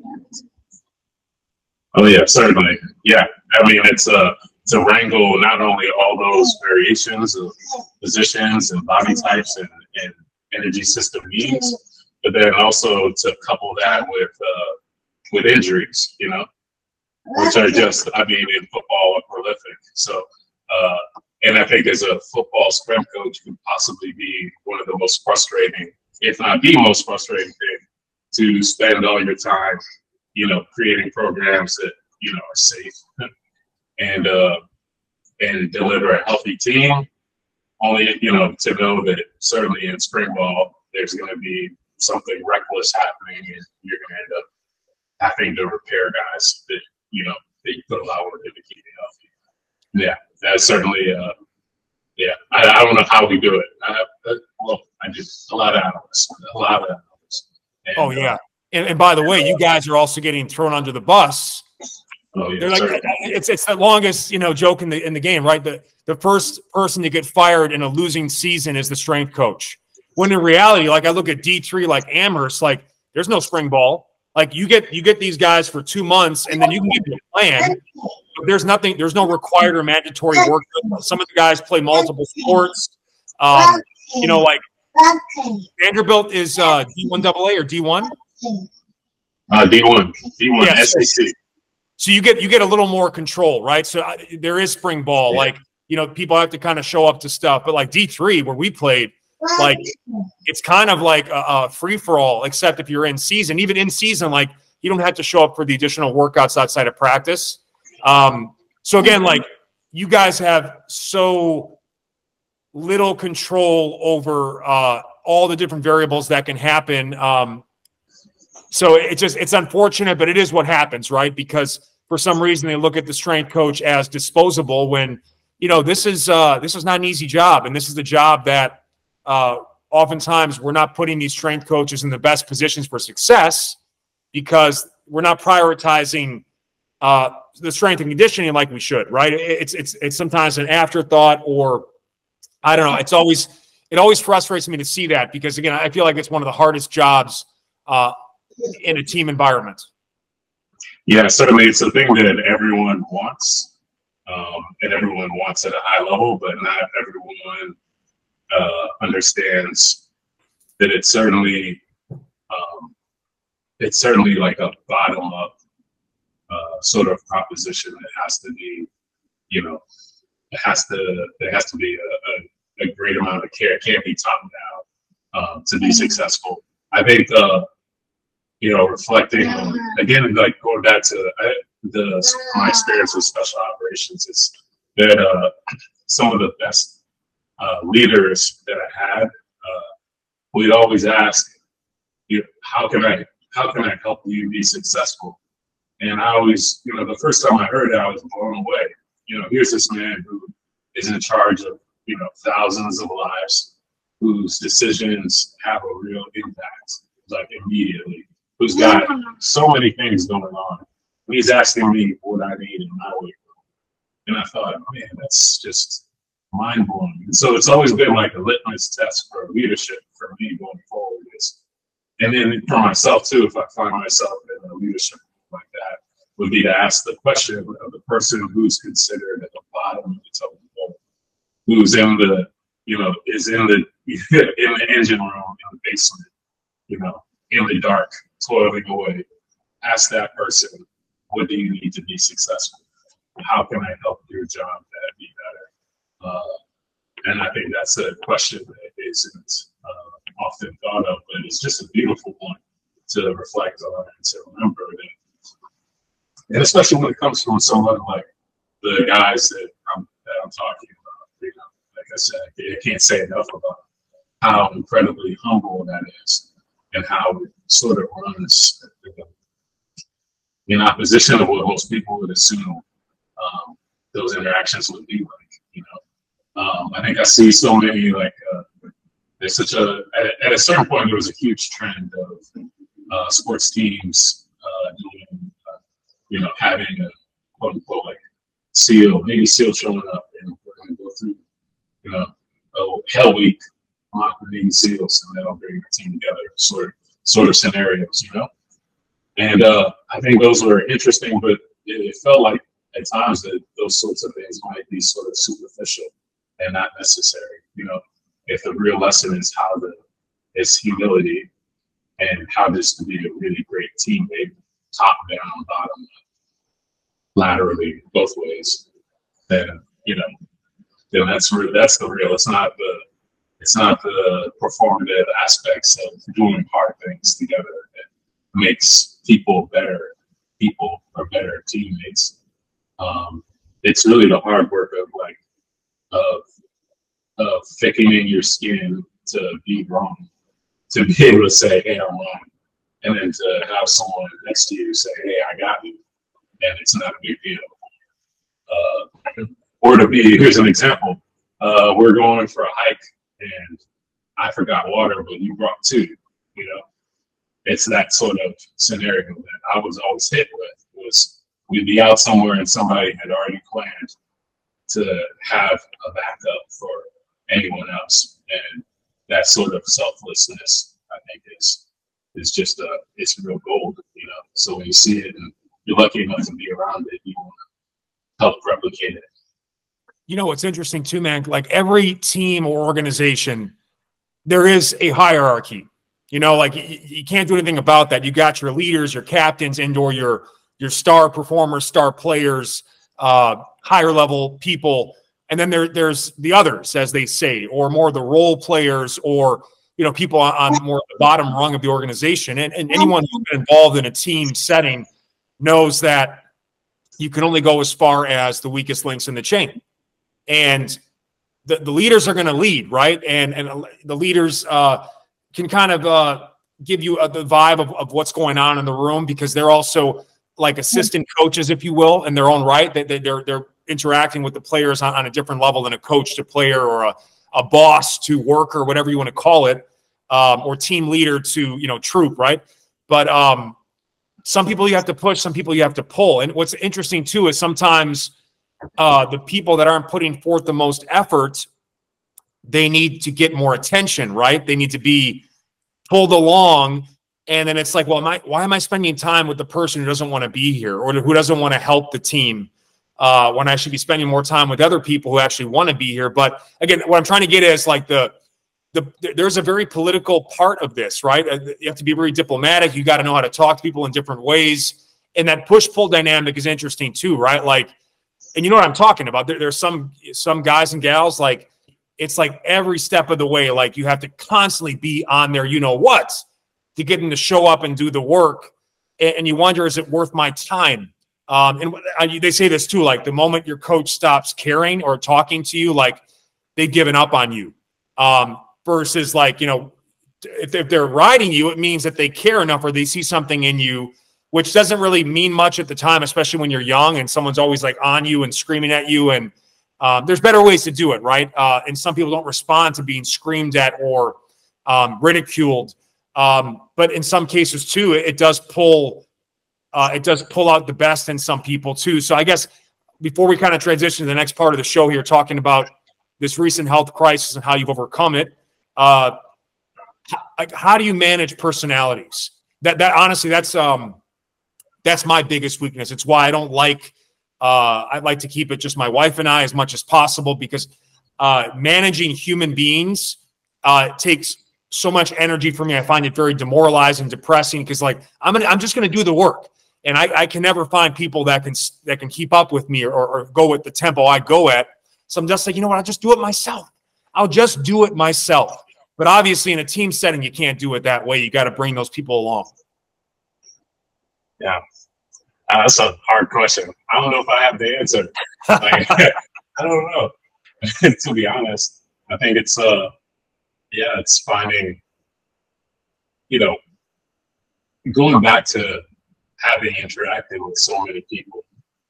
Oh yeah, certainly. Yeah, I mean it's a it's a wrangle not only all those variations of positions and body types and, and energy system needs, but then also to couple that with uh, with injuries, you know, which are just, I mean, in football are prolific. So, uh, and I think as a football strength coach could possibly be one of the most frustrating, if not the most frustrating thing, to spend all your time, you know, creating programs that, you know, are safe and uh, and deliver a healthy team. Only, you know, to know that certainly in spring ball, there's going to be something reckless happening and you're going to end up having to repair guys that, you know, that you put a lot of work into keeping healthy. Yeah, that's certainly, uh, yeah, I, I don't know how we do it. I, I, well, I do a lot of analysts, a lot of analysts. And,
oh, yeah. Uh, and, and by the way, you guys are also getting thrown under the bus.
Oh, yeah,
They're like, it's it's the longest, you know, joke in the in the game, right? The the first person to get fired in a losing season is the strength coach. When in reality, like I look at D three, like Amherst, like there's no spring ball. Like you get you get these guys for two months, and then you can give them a plan. But there's nothing. There's no required or mandatory work. Some of the guys play multiple sports. Um, you know, like Vanderbilt is uh, D one double A or D one.
Uh, D one, D one,
yes.
S E C.
So you get you get a little more control, right? So uh, there is spring ball. Yeah. Like, you know, people have to kind of show up to stuff. But like D three, where we played, like it's kind of like a, a free-for-all, except if you're in season. Even in season, like you don't have to show up for the additional workouts outside of practice. Um, so again, like you guys have so little control over uh, all the different variables that can happen. Um, so it's just, it's unfortunate, but it is what happens, right? Because for some reason they look at the strength coach as disposable when, you know, this is, uh, this is not an easy job. And this is the job that uh, oftentimes we're not putting these strength coaches in the best positions for success because we're not prioritizing uh, the strength and conditioning like we should, right? It's, it's, it's sometimes an afterthought, or I don't know. It's always, it always frustrates me to see that because, again, I feel like it's one of the hardest jobs uh, in a team environment.
Yeah, certainly it's a thing that everyone wants, um, and everyone wants at a high level, but not everyone uh, understands that it's certainly, um, it's certainly like a bottom up uh, sort of proposition that has to be, you know, it has to, there has to be a, a, a great amount of care. It can't be top down um, to be successful. I think, uh, you know, reflecting on, again, like going back to uh, the my experience with special operations is that uh, some of the best uh, leaders that I had, uh, we'd always ask, you know, how can I, how can I help you be successful? And I always, you know, the first time I heard it, I was blown away. You know, here's this man who is in charge of, you know, thousands of lives, whose decisions have a real impact, like immediately, who's got so many things going on. And he's asking me what I need in my weight room. And I thought, man, that's just mind blowing. And so it's always been like a litmus test for leadership for me going forward. Is, and then for myself too, if I find myself in a leadership like that, would be to ask the question of the person who's considered at the bottom of the totem pole, who's in the, you know, is in the in the engine room, in the basement, you know, in the dark, toiling away. Ask that person, what do you need to be successful? How can I help your job that be better? Uh, and I think that's a question that isn't uh, often thought of, but it's just a beautiful one to reflect on and to remember that. And especially when it comes from someone like the guys that I'm, that I'm talking about, you know, like I said, I can't say enough about how incredibly humble that is and how it sort of runs in opposition of what most people would assume um, those interactions would be like, you know. Um, I think I see so many, like, uh, there's such a, at, at a certain point, there was a huge trend of uh, sports teams uh, doing, uh, you know, having a quote unquote like SEAL, Navy SEAL showing up and we're going to go through, you know, oh, Hell Week, mock the Navy SEALs, and that'll bring the team together, sort of, sort of scenarios, you know. And uh, I think those were interesting, but it, it felt like at times that those sorts of things might be sort of superficial and not necessary, you know. If the real lesson is how the is humility and how just to be a really great teammate, top down, bottom up, laterally, both ways, then you know, then that's real. That's the real. It's not the it's not the performative aspects of doing hard things together that makes people better people or better teammates. Um, it's really the hard work of like of of thickening your skin to be wrong, to be able to say, hey, I'm wrong. And then to have someone next to you say, hey, I got you. And it's not a big deal. Uh, or to be, here's an example. Uh, we're going for a hike and I forgot water, but you brought two, you know? It's that sort of scenario that I was always hit with, was we'd be out somewhere and somebody had already planned to have a backup for anyone else. And that sort of selflessness, I think, is is just a it's real gold, you know. So when you see it and you're lucky enough to be around it, you want to help replicate it.
You know what's interesting too, man? Like every team or organization, there is a hierarchy. You know, like you, you can't do anything about that. You got your leaders, your captains, and or your your star performers, star players, uh, higher level people. And then there, there's the others, as they say, or more the role players, or you know, people on, on more the bottom rung of the organization. And, and anyone who's been involved in a team setting knows that you can only go as far as the weakest links in the chain. And the, the leaders are going to lead, right? And and the leaders uh, can kind of uh, give you a, the vibe of, of what's going on in the room, because they're also like assistant coaches, if you will, in their own right. They, they, they're they're interacting with the players on, on a different level than a coach to player, or a, a boss to worker, whatever you want to call it, um, or team leader to, you know, troop, right? But um, some people you have to push, some people you have to pull. And what's interesting too is sometimes uh, the people that aren't putting forth the most effort, they need to get more attention, right? They need to be pulled along. And then it's like, well, am I, why am I spending time with the person who doesn't want to be here, or who doesn't want to help the team, uh, when I should be spending more time with other people who actually want to be here? But again, what I'm trying to get at is like the, the, there's a very political part of this, right? You have to be very diplomatic. You got to know how to talk to people in different ways. And that push-pull dynamic is interesting too, right? Like, and you know what I'm talking about. There, there's some, some guys and gals, like, it's like every step of the way, like you have to constantly be on there, you know what, to get them to show up and do the work. And, and you wonder, is it worth my time? Um, and I, they say this too, like the moment your coach stops caring or talking to you, like they've given up on you. Um, versus like, you know, if, if they're riding you, it means that they care enough, or they see something in you, which doesn't really mean much at the time, especially when you're young and someone's always like on you and screaming at you. And um, there's better ways to do it, right? Uh, and some people don't respond to being screamed at or um, ridiculed. Um, but in some cases too, it, it does pull, uh, it does pull out the best in some people too. So I guess before we kind of transition to the next part of the show here, talking about this recent health crisis and how you've overcome it, uh, how, how do you manage personalities? That, that honestly, that's, um, that's my biggest weakness. It's why I don't like, uh, I'd like to keep it just my wife and I as much as possible, because uh, managing human beings uh, takes so much energy for me. I find it very demoralizing, depressing, because like I'm gonna, I'm just going to do the work, and I, I can never find people that can that can keep up with me, or, or go at the tempo I go at. So I'm just like, you know what? I'll just do it myself. I'll just do it myself. But obviously, in a team setting, you can't do it that way. You got to bring those people along.
Yeah. Uh, that's a hard question. I don't know if I have the answer. Like, I don't know. To be honest, I think it's uh, yeah, it's finding, you know, going back to having interacted with so many people.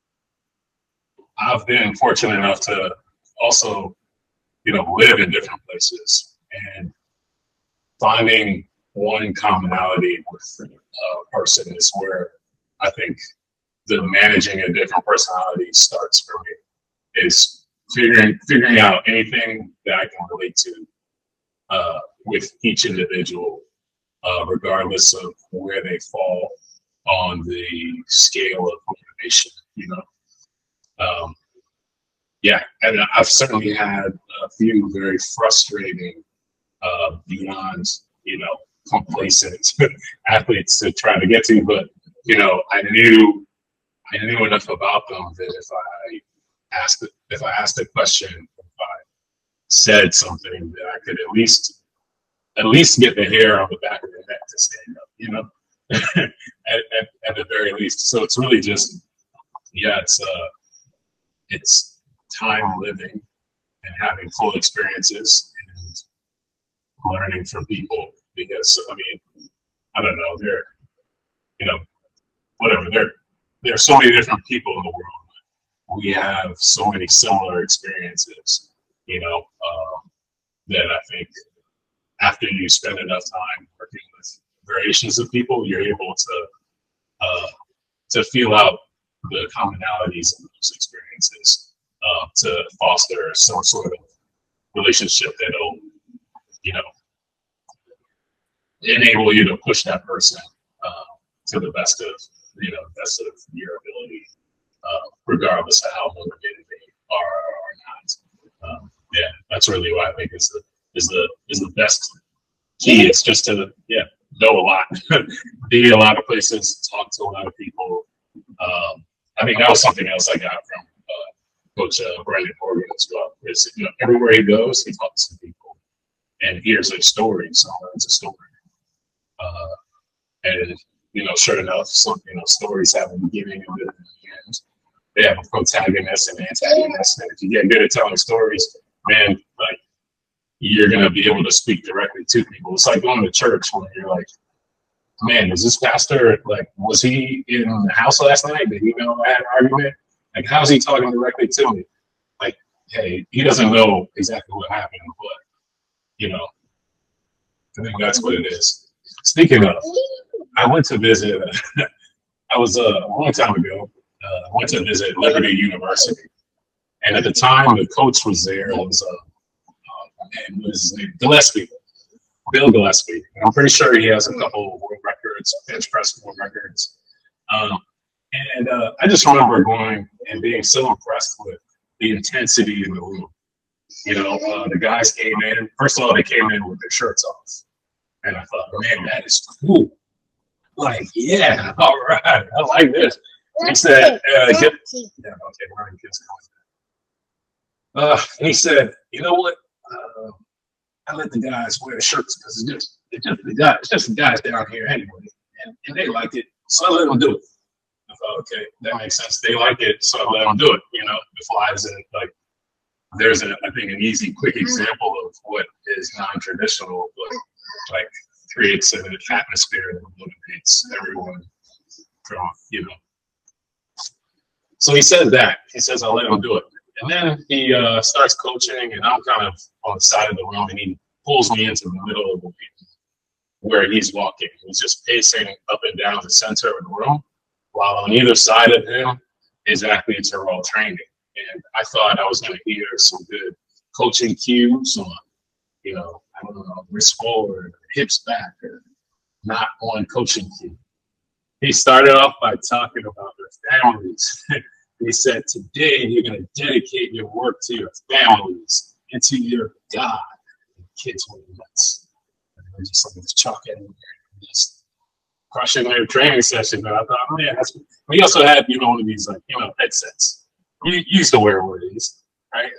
I've been fortunate enough to also, you know, live in different places, and finding one commonality with a person is where I think the managing a different personality starts for me. Is figuring figuring out anything that I can relate to uh, with each individual, uh, regardless of where they fall on the scale of motivation. You know, um, yeah, and I've certainly had a few very frustrating, uh, beyond, you know, complacent athletes to try to get to, but you know, I knew. I knew enough about them that if I asked, if I asked a question, if I said something, that I could at least, at least get the hair on the back of their neck to stand up, you know, at, at, at the very least. So it's really just, yeah, it's uh, it's time living and having full experiences and learning from people, because I mean, I don't know, they're, you know, whatever they're. There are so many different people in the world. We have so many similar experiences, you know, um, that I think after you spend enough time working with variations of people, you're able to uh, to feel out the commonalities in those experiences, uh, to foster some sort of relationship that'll, you know, enable you to push that person uh, to the best of, you know, best of your ability, uh, regardless of how motivated they are or not. Um, yeah, that's really what I think is the is the is the best key. It's just to yeah know a lot, be a lot of places, talk to a lot of people. Um, I think that was something else I got from uh, Coach uh, Brandon Morgan as well. Is, you know, everywhere he goes, he talks to people and hears their stories, and learns a story. Uh, and you know, sure enough, some, you know, stories have a beginning and an end. they have a protagonist and antagonist. And if you get good at telling stories, man, like you're gonna be able to speak directly to people. It's like going to church when you're like, man, is this pastor like was he in the house last night? Did he know I had an argument? Like, how's he talking directly to me? Like, hey, he doesn't know exactly what happened, but you know, I think that's what it is. Speaking of, I went to visit. I was uh, a long time ago. Uh, I went to visit Liberty University, and at the time, the coach was there. It was uh, uh, man, what is his name? Gillespie, Bill Gillespie. And I'm pretty sure he has a couple of world records, bench press world records. Um, and uh, I just remember going and being so impressed with the intensity in the room. You know, uh, the guys came in. First of all, they came in with their shirts off, and I thought, man, that is cool. Like, yeah, all right, I like this. He said, uh, get, yeah, okay, where are the kids going? Uh, and he said, you know what? Uh, I let the guys wear the shirts because it's just, it's just the guys, it's just the guys down here anyway, and, and they liked it, so I let them do it. I thought, okay, that makes sense. They like it, so I let them do it. You know, the flies in like. There's, a, I think, an easy, quick example of what is non-traditional, but like creates an atmosphere that motivates everyone from, you know. So he says that. He says, I'll let him do it. And then he uh, starts coaching, and I'm kind of on the side of the room, and he pulls me into the middle of the room where he's walking. He's just pacing up and down the center of the room, while on either side of him his athletes are all training. And I thought I was going to hear some good coaching cues on, you know, I don't know, wrist forward, hips back, or not on coaching cue. He started off by talking about their families. He said, today you're going to dedicate your work to your families and to your God. And kids went nuts. And they were just like this chalk everywhere, just crushing their training session. But I thought, oh, man, that's. We also had, you know, one of these, like, you know, headsets. You used to wear one of these, right?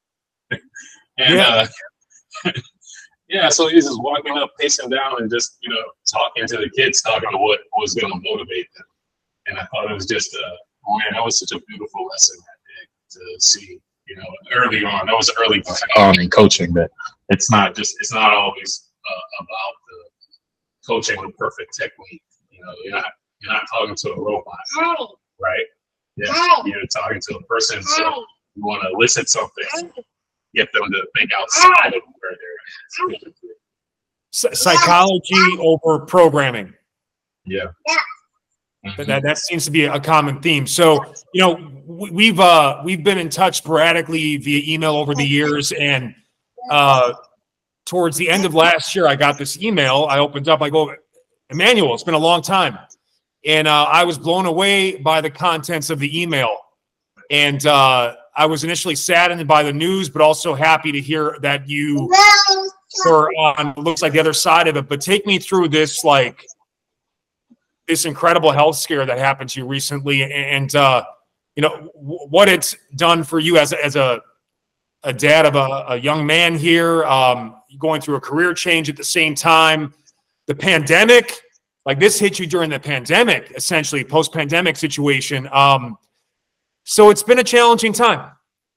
And yeah. Uh, yeah, so he's just walking up, pacing down, and just, you know, talking to the kids, talking to what was going to motivate them. And I thought it was just, uh, oh man, that was such a beautiful lesson that day to see, you know, early on. That was early on in coaching, that it's not just, it's not always uh, about the coaching the perfect technique. You know, you're not, you're not talking to a robot, right? Yeah, you're talking to a person, so you want to elicit something, get them to think outside of where they're at.
S- psychology over programming.
Yeah.
Mm-hmm. That that seems to be a common theme. So, you know, we've uh, we've been in touch sporadically via email over the years, and uh, towards the end of last year, I got this email. I opened up. I go, Emmanuel, it's been a long time. And uh, I was blown away by the contents of the email. And uh, I was initially saddened by the news, but also happy to hear that you were on, looks like the other side of it. But take me through this, like, this incredible health scare that happened to you recently, and, uh, you know, w- what it's done for you as a, as a, a dad of a, a young man here, um, going through a career change at the same time, the pandemic. Like, this hit you during the pandemic, essentially, post-pandemic situation. Um, so it's been a challenging time.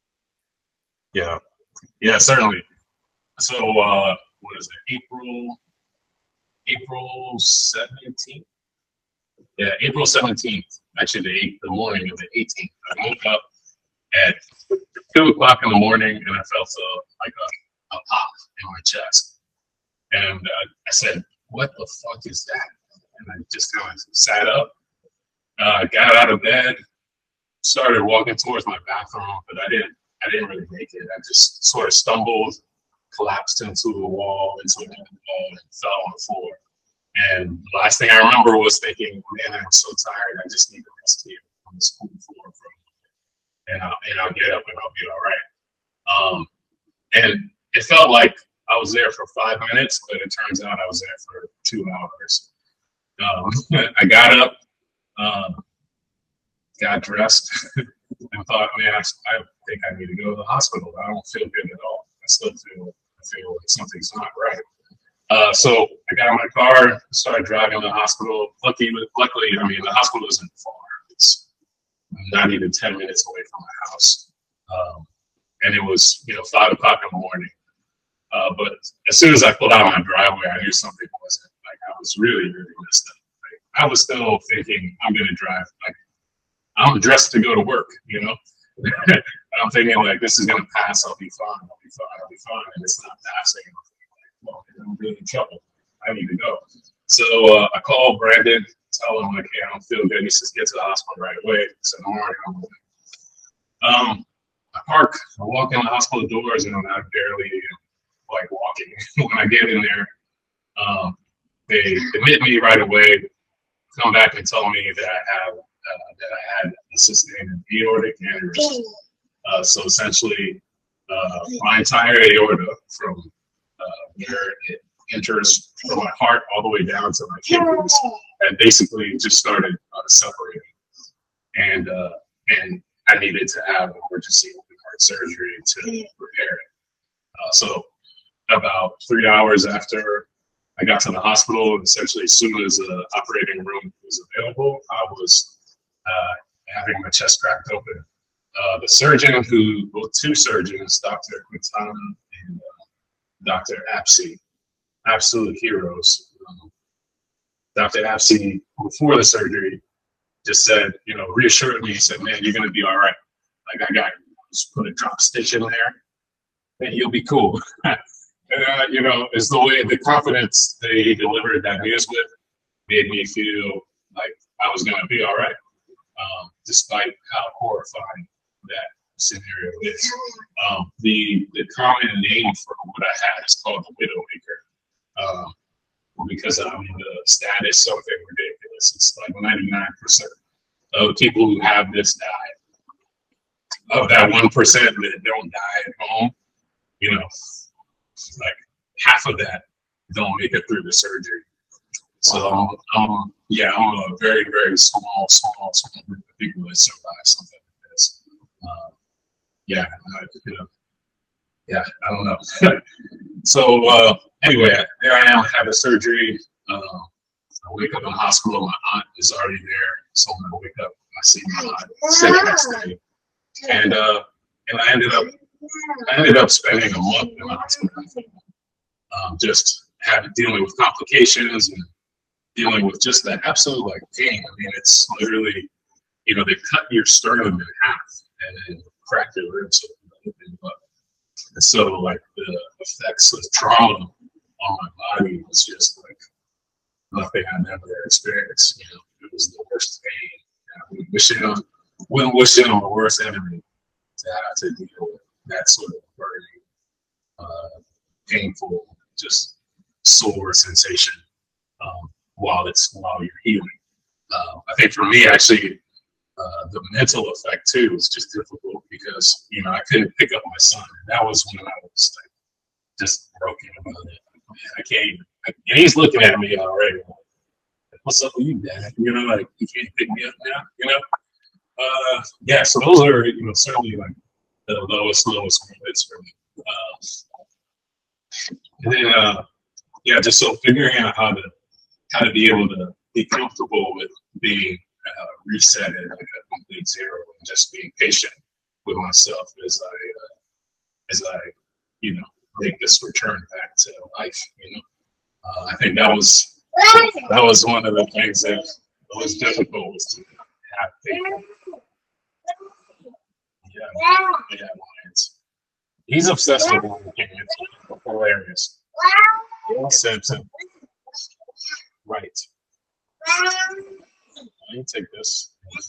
Yeah, yeah, certainly. So, uh, what is it? April, April seventeenth. Yeah, April seventeenth. Actually, the eighth, the morning of the eighteenth. I woke up at two o'clock in the morning, and I felt uh, like a, a pop in my chest. And uh, I said, "What the fuck is that?" And I just kind of sat up, uh, got out of bed, started walking towards my bathroom, but I didn't, I didn't really make it. I just sort of stumbled, collapsed into the wall, into the wall, and fell on the floor. And the last thing I remember was thinking, man, I'm so tired. I just need to rest here on the school floor for a moment, and I'll, and I'll get up and I'll be all right. Um, and it felt like I was there for five minutes, but it turns out I was there for two hours. Um, I got up, um, got dressed, and thought, man, I, I think I need to go to the hospital. I don't feel good at all. I still feel, I feel like something's not right. Uh, so I got in my car, started driving to the hospital. Lucky, luckily, I mean, the hospital isn't far. It's not even ten minutes away from my house. Um, and it was, you know, five o'clock in the morning. Uh, but as soon as I pulled out of my driveway, I knew something wasn't, like, I was really, really messed up. Like, I was still thinking, I'm going to drive. Like, I'm dressed to go to work, you know? I'm thinking, like, this is going to pass. I'll be fine. I'll be fine. I'll be fine. And it's not passing. Like, well, I'm really in trouble. I need to go. So uh, I called Brandon, tell him, like, hey, I don't feel good. He says, get to the hospital right away. So don't worry, I'm with it. Um, I park, I walk in the hospital doors, and I'm not barely, like, walking. When I get in there, um, they admit me right away, come back and tell me that I have, uh, that I had a sustained aortic aneurysm. Uh, so essentially, uh, my entire aorta from uh, where it enters from my heart all the way down to my kidneys, and basically just started uh, separating. And uh, and I needed to have emergency open heart surgery to repair it. Uh, so about three hours after I got to the hospital, essentially as soon as the operating room was available, I was uh, having my chest cracked open. Uh, the surgeon who, well, two surgeons, Doctor Quintana and uh, Doctor Apsey, absolute heroes. Um, Doctor Apsey, before the surgery, just said, you know, reassured me. He said, man, you're going to be all right. Like, I got you. Just put a drop stitch in there, and you'll be cool. And, uh, you know, it's the way, the confidence they delivered that news with made me feel like I was going to be all right, um, despite how horrifying that scenario is. Um, the the common name for what I had is called the Widowmaker, um, because I'm in the status something ridiculous. It's like ninety-nine percent of people who have this die. Of that one percent that don't die at home, you know, like half of that don't make it through the surgery. So um, um, yeah, I'm a very, very small, small, small group of people that survive something like this. Uh, yeah, I, you know, yeah, I don't know. So uh, anyway, there I am. I have a surgery. Uh, I wake up in the hospital. My aunt is already there. So when I wake up, I see my aunt sitting next to me, and uh, and I ended up, I ended up spending a month in the hospital, um, just having dealing with complications and dealing with just that absolute like pain. I mean, it's literally, you know, they cut your sternum in half and then crack your ribs open. And so, like, the effects of trauma on my body was just like nothing I never experienced. You know, it was the worst pain. I wouldn't wish it on, wouldn't wish it on the worst enemy to have to deal with that sort of burning, uh, painful, just sore sensation um, while it's while you're healing. Uh, I think for me, actually, uh, the mental effect too was just difficult because, you know, I couldn't pick up my son. And that was when I was like just broken about it. I can't even, and he's looking at me already. Like, what's up with you, Dad? You know, like, you can't pick me up now, you know? Uh, yeah, so those are, you know, certainly like the lowest, lowest moments for me. Uh, and then, uh, yeah, just so figuring out how to, how to be able to be comfortable with being uh, reset at like a complete zero and just being patient with myself as I, uh, as I, you know, make this return back to life, you know. Uh, I think that was, that was one of the things that was difficult was to have faith. Yeah, yeah, Lions. He's obsessed with Lion King. It's hilarious. Yeah, Simpson. Right. Let me take this.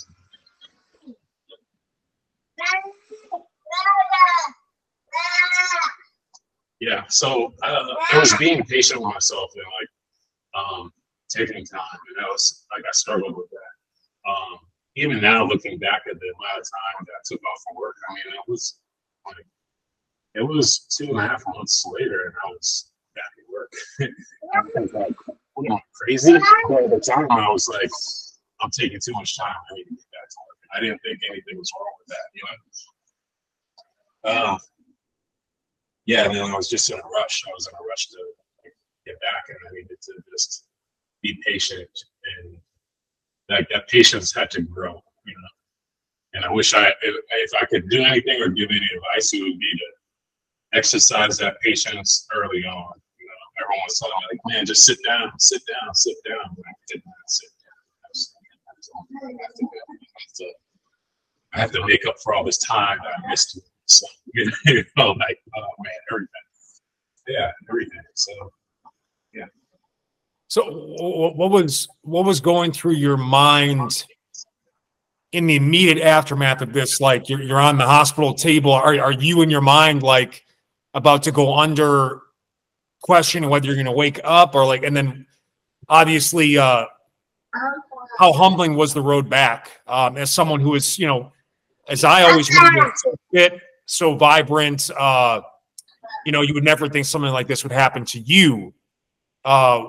Yeah, so uh, I was being patient with myself and like um, taking time, and that was like I struggled with that. Um, even now, looking back at the amount of time that I took off from work, I mean, it was like it was two and a half months later, and I was back at work. I was like, what am I, crazy? But at the time, I was like, I'm taking too much time. I need to get back to work. I didn't think anything was wrong with that, you know. Uh, yeah, and then I was just in a rush. I was in a rush to get back, and I needed to just be patient, and like that patience had to grow, you know. And I wish I, if, if I could do anything or give any advice, it would be to exercise that patience early on. You know, everyone was telling me, like, man, just sit down, sit down, sit down. But I did not sit down. I, was, I, have to, I, have to, I have to make up for all this time that I missed. So, you know, like, oh man, everything. Yeah, everything. So, yeah.
So, what was what was going through your mind in the immediate aftermath of this? Like, you're you're on the hospital table. Are are you in your mind like about to go under, questioning whether you're going to wake up, or like, and then obviously, uh, how humbling was the road back? Um, as someone who is, you know, as I always remember, so fit, so vibrant. Uh, you know, you would never think something like this would happen to you. Uh,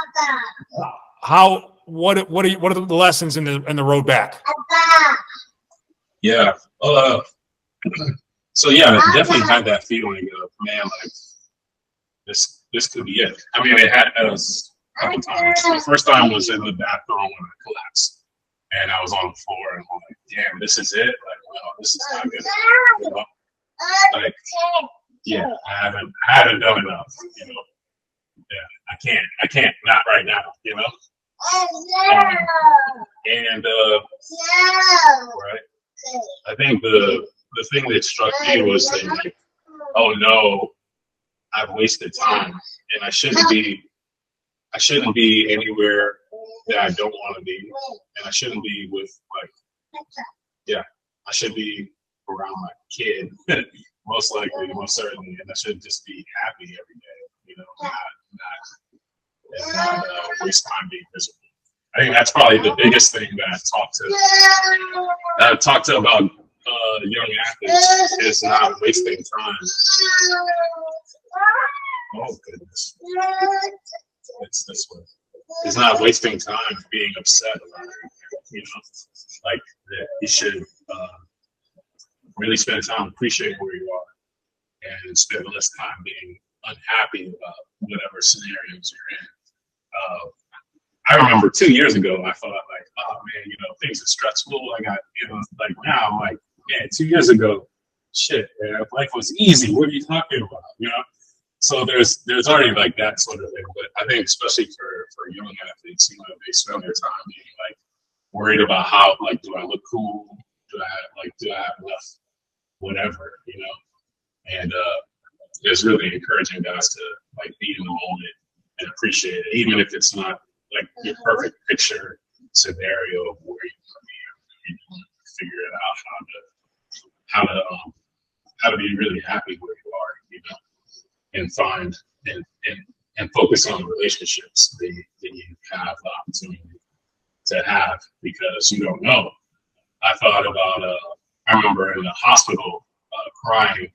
how? What? What are you, what are the lessons in the in the road back?
Yeah. Uh, so yeah, I definitely had that feeling of, man, like this this could be it. I mean, it had us a couple times. The first time was in the bathroom when I collapsed, and I was on the floor, and I'm like, damn, this is it. Like, well, this is not good. You know? Like, yeah, I haven't I haven't done enough. You know. Yeah, I can't. I can't. Not right now. You know. Um, and uh, right. I think the the thing that struck me was that, like, oh no, I've wasted time, and I shouldn't be. I shouldn't be anywhere that I don't want to be, and I shouldn't be with, like, yeah, I should be around my kid, most likely, most certainly, and I should just be happy every day, you know, not not, and not uh, waste time being miserable. I think that's probably the biggest thing that I talk to that I talk to about uh, young athletes, is not wasting time. Oh goodness, it's this way. It's not wasting time being upset about it. You know, like that you should uh, really spend time appreciating where you are, and spend less time being unhappy about whatever scenarios you're in. Uh, I remember two years ago, I thought, like, oh man, you know, things are stressful. I got, you know, like now, I'm like, man, two years ago, shit, man, life was easy. What are you talking about? You know? So there's there's already like that sort of thing. But I think especially for, for young athletes, you know, they spend their time being like worried about how, like, do I look cool? Do I have, like, do I have enough whatever, you know? And uh, it's really encouraging guys to, like, be in the moment and appreciate it, even if it's not like your perfect picture scenario of where you want to be. You know, figure it out how to how to um, how to be really happy where you are, you know, and find and and, and focus on the relationships that you, that you have the opportunity to have, because you don't know. I thought about uh, I remember in the hospital uh, crying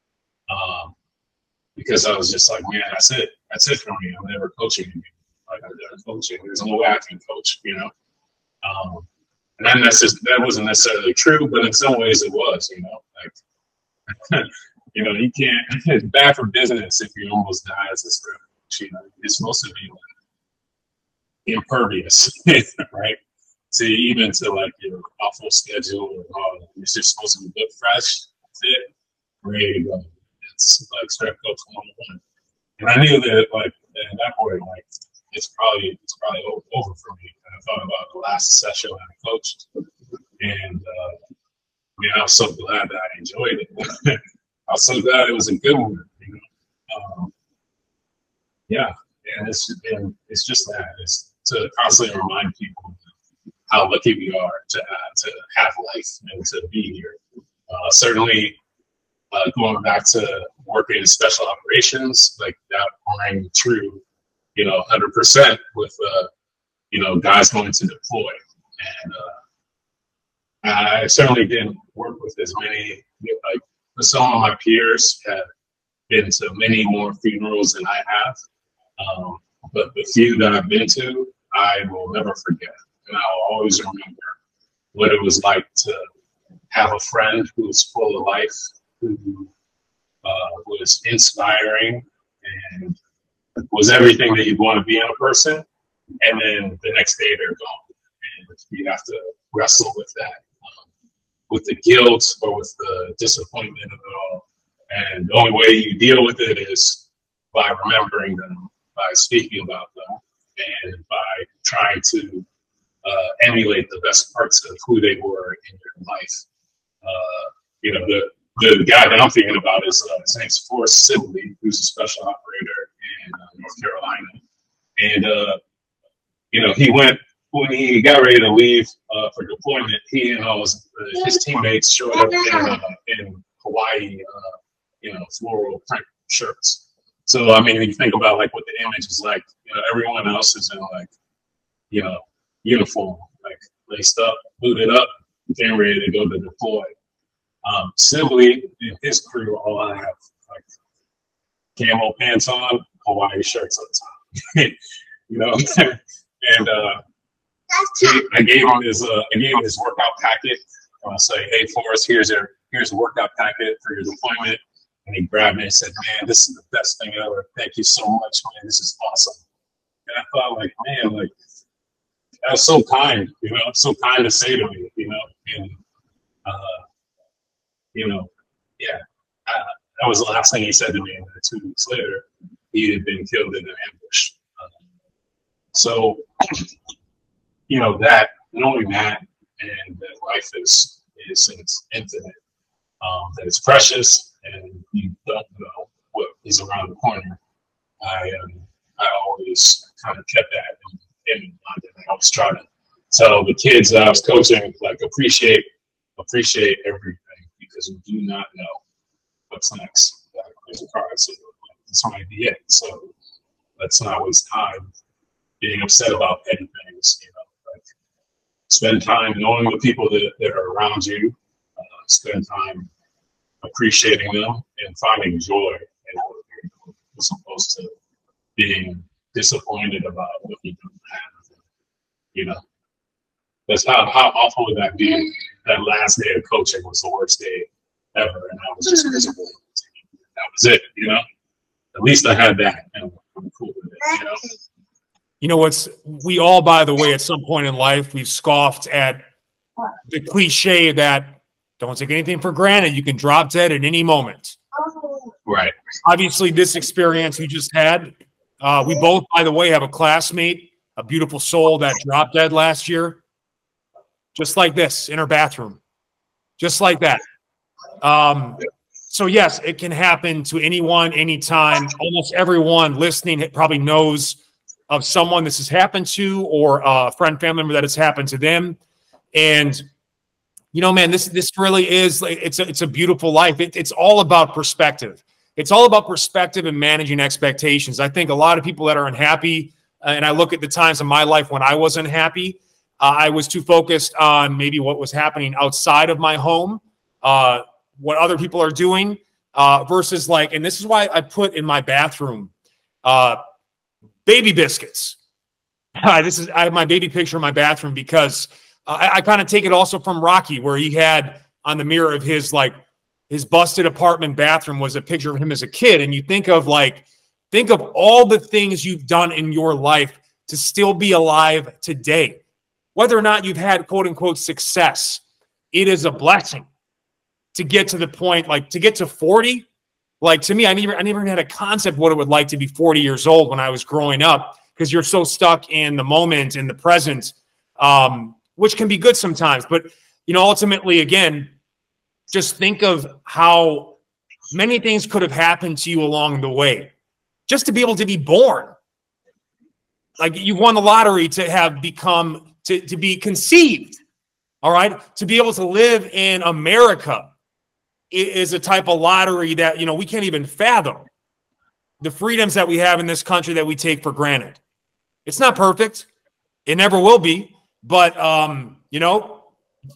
um, because I was just like, man, that's it, that's it for me. I'm never coaching anymore. Like, I'm done coaching. There's no acting coach, you know. Um, and then that's just, that wasn't necessarily true, but in some ways it was, you know. Like, you know, you can't. It's bad for business if you almost die as a script. You know, it's supposed to be like impervious, right? To even to like your awful schedule and all. It's just supposed to look fresh, fit, ready to go. It's like straight coach one on one. And I knew that, like, at that point, like, it's probably it's probably over for me. And I thought about the last session I coached, and uh, I mean, I was so glad that I enjoyed it. I was so glad it was a good one. You know, um, yeah, and it's and it's just that it's to constantly remind people how lucky we are to uh, to have life and to be here. Uh, certainly, uh, going back to working in special operations, like that rang true. You know, one hundred percent with, uh, you know, guys going to deploy. And uh, I certainly didn't work with as many, like, some of my peers have been to many more funerals than I have. Um, but the few that I've been to, I will never forget. And I'll always remember what it was like to have a friend who was full of life, who uh, was inspiring and was everything that you'd want to be in a person, and then the next day they're gone, and you have to wrestle with that, um, with the guilt or with the disappointment of it all. And the only way you deal with it is by remembering them, by speaking about them, and by trying to uh, emulate the best parts of who they were in your life. Uh, you know, the, the guy that I'm thinking about is, uh, his name's Forrest Sibley, who's a special operator in uh, North Carolina. And, uh, you know, he went, when he got ready to leave uh, for deployment, he and all his, uh, his teammates showed up in, uh, in Hawaii, uh, you know, floral print shirts. So, I mean, you think about like what the image is like, you know, everyone else is in like, you know, uniform, like laced up, booted up, getting ready to go to deploy. Um, Sibley and his crew all have like camo pants on, Hawaii shirts on top, you know. And uh, I gave him his, uh, I gave him his workout packet. I say, hey, Forrest, here's your, here's a workout packet for your deployment. And he grabbed me and said, man, this is the best thing ever. Thank you so much, man. This is awesome. And I thought, like, man, like, that was so kind, you know, so kind to say to me, you know. And, uh, you know, yeah, uh, that was the last thing he said to me. And then two weeks later, he had been killed in an ambush. Um, so, you know, that, knowing that, and that life is, is it's infinite, um, that it's precious, and you don't know what is around the corner. I um, I always kind of kept that in, in mind. I always try to tell the kids that I was coaching, like, appreciate appreciate everything, because we do not know what's next. Uh, there's a car accident. This might be it. So let's not waste time being upset about petty things. You know, like, spend time knowing the people that, that are around you. Uh, spend time appreciating them and finding joy in what they're doing, as opposed to being disappointed about what you don't have. You know, that's how, how awful would that be? That last day of coaching was the worst day ever, and I was just miserable. That was it, you know? At least I had that, and I'm cool with it, you know?
You know what's, we all, by the way, at some point in life, we've scoffed at the cliche that don't take anything for granted. You can drop dead at any moment.
Right.
Obviously, this experience we just had, uh, we both, by the way, have a classmate, a beautiful soul that dropped dead last year. Just like this, in her bathroom. Just like that. Um, so, yes, it can happen to anyone, anytime. Almost everyone listening probably knows of someone this has happened to, or a friend, family member that has happened to them. And you know, man, this this really is, it's a, it's a beautiful life. It, it's all about perspective. It's all about perspective and managing expectations. I think a lot of people that are unhappy, uh, and I look at the times in my life when I was unhappy, uh, I was too focused on maybe what was happening outside of my home, uh, what other people are doing, uh, versus like, and this is why I put in my bathroom uh, baby biscuits. Uh, this is, I have my baby picture in my bathroom because Uh, I, I kind of take it also from Rocky, where he had on the mirror of his, like, his busted apartment bathroom was a picture of him as a kid. And you think of like, think of all the things you've done in your life to still be alive today. Whether or not you've had quote unquote success, it is a blessing to get to the point, like to get to forty. Like, to me, I never, I never even had a concept of what it would like to be forty years old when I was growing up, because you're so stuck in the moment, in the present. Um, which can be good sometimes. But, you know, ultimately, again, just think of how many things could have happened to you along the way. Just to be able to be born. Like, you won the lottery to have become, to, to be conceived, all right? To be able to live in America is a type of lottery that, you know, we can't even fathom. The freedoms that we have in this country that we take for granted. It's not perfect. It never will be. But, um, you know,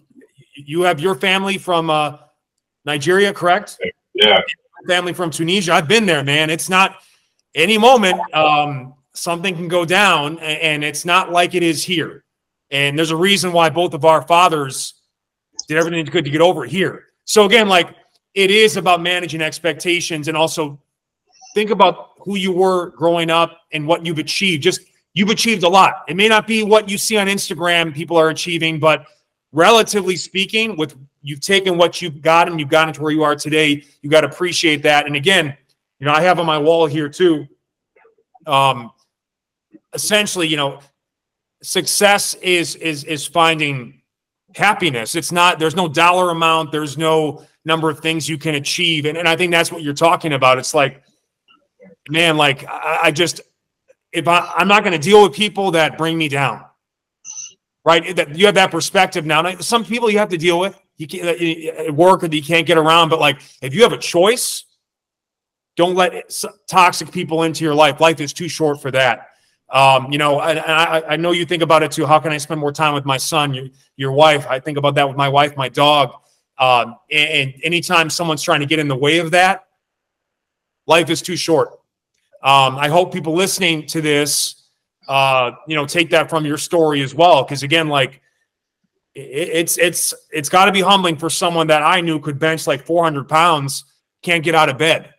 you have your family from uh, Nigeria, correct?
Yeah.
Family from Tunisia. I've been there, man. It's not any moment um, something can go down, and it's not like it is here. And there's a reason why both of our fathers did everything they could to get over here. So, again, like, it is about managing expectations, and also think about who you were growing up and what you've achieved. Just You've achieved a lot. It may not be what you see on Instagram people are achieving, but relatively speaking, with you've taken what you've got and you've gotten to where you are today, you got to appreciate that. And again, you know, I have on my wall here too, um, essentially, you know, success is, is, is finding happiness. It's not, there's no dollar amount. There's no number of things you can achieve. And, and I think that's what you're talking about. It's like, man, like I, I just, if I, I'm not going to deal with people that bring me down, right? That you have that perspective now. Now, some people you have to deal with, you can't at work, or that you can't get around. But like, if you have a choice, don't let toxic people into your life. Life is too short for that. Um, you know, and I, I know you think about it too. How can I spend more time with my son, your, your wife? I think about that with my wife, my dog. Um, and, and anytime someone's trying to get in the way of that, life is too short. Um, I hope people listening to this, uh, you know, take that from your story as well. Because again, like it, it's it's it's got to be humbling for someone that I knew could bench like four hundred pounds, can't get out of bed.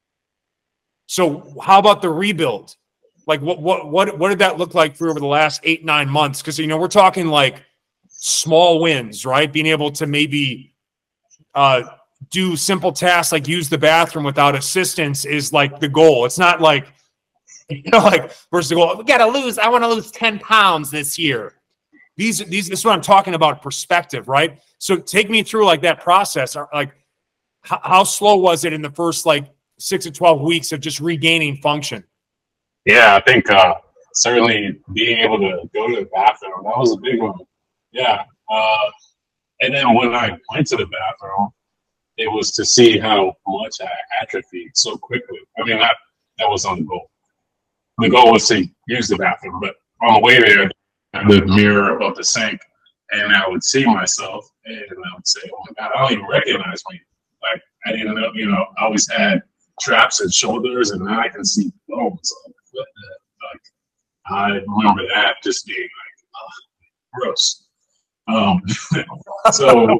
So how about the rebuild? Like what what what what did that look like for over the last eight nine months? Because you know we're talking like small wins, right? Being able to maybe uh, do simple tasks like use the bathroom without assistance is like the goal. It's not like, you know, like versus the goal. We got to lose. I want to lose ten pounds this year. These these this is what I'm talking about, perspective, right? So take me through like that process. Like how, how slow was it in the first like six to twelve weeks of just regaining function?
Yeah, I think uh, certainly being able to go to the bathroom, that was a big one. Yeah. Uh, and then when I went to the bathroom, it was to see how much I atrophied so quickly. I mean, that, that was on the goal. The goal was to use the bathroom, but on the way there, the mirror above the sink, and I would see myself, and I would say, oh my God, I don't even recognize me. Like, I didn't know, you know, I always had traps and shoulders, and now I can see bones. Like, I remember that just being like, oh, gross. Um, so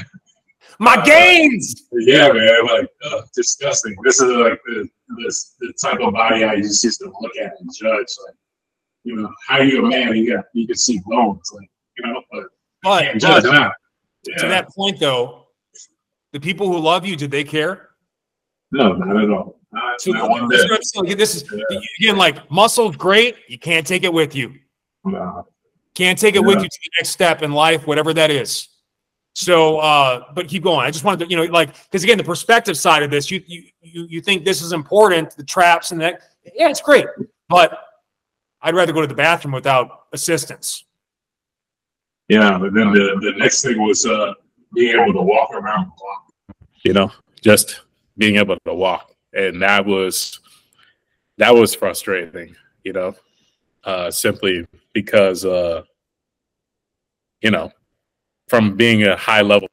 my gains.
Uh, yeah, man, like uh, disgusting. This is like the this the type of body I just used to look at and judge. Like, you know, how you a man? You got you can see bones, like you know, but,
but,
can't judge
but
that. Yeah.
To that point, though, the people who love you, did they care?
No, not at all. Not,
so
not one
this,
bit.
is, this is
yeah.
again like muscle's great. You can't take it with you.
No.
Can't take it
yeah.
with you to the next step in life, whatever that is. So, uh, but keep going. I just wanted to, you know, like, because again, the perspective side of this, you you you you think this is important, the traps and that. Yeah, it's great, but I'd rather go to the bathroom without assistance.
Yeah, but then the, the next thing was uh, being able to walk around the block. You know, just being able to walk, and that was that was frustrating. You know, uh, simply because uh, you know, from being a high level,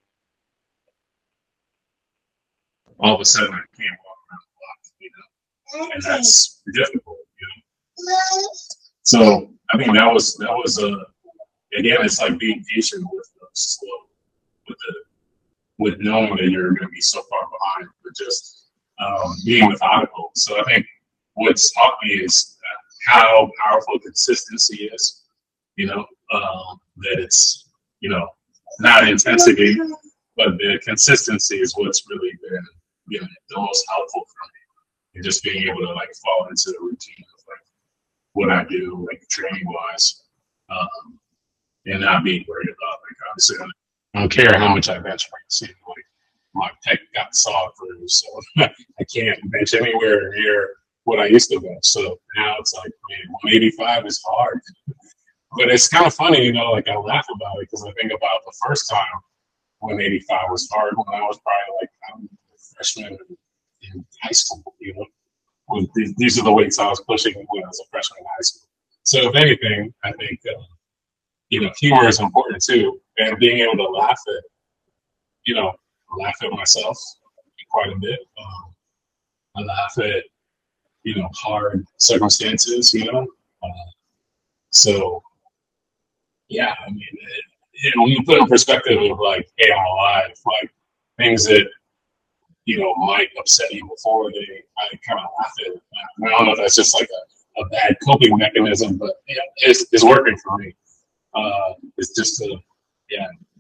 all of a sudden I can't walk around the block. You know, and that's difficult. You know, so I mean that was that was a. Uh, Again, it's like being patient with the slow, with the, with knowing that you're going to be so far behind, but just um, being methodical. So I think what's taught me is how powerful consistency is. You know, um, that it's you know not intensity, but the consistency is what's really been you know the most helpful for me, and just being able to like fall into the routine of like what I do, like training wise. Um, And not being worried about like obviously I don't care how much I bench press. You know, like my pec got sawed through, so I can't bench anywhere near what I used to bench. So now it's like, man, one eighty-five is hard. But it's kind of funny, you know, like I laugh about it because I think about the first time one eighty-five was hard when I was probably like I'm a freshman in high school. You know, with these, these are the weights I was pushing when I was a freshman in high school. So if anything, I think. Uh, You know, humor is important too, and being able to laugh at, you know, laugh at myself quite a bit. Um, I laugh at, you know, hard circumstances. You know, uh, so yeah. I mean, it, it, when you put in perspective of like, hey, I'm alive, like things that you know might upset you before they, I kind of laugh at it. I don't know if that's just like a, a bad coping mechanism, but yeah, it's, it's working for me. Uh, it's just to, yeah,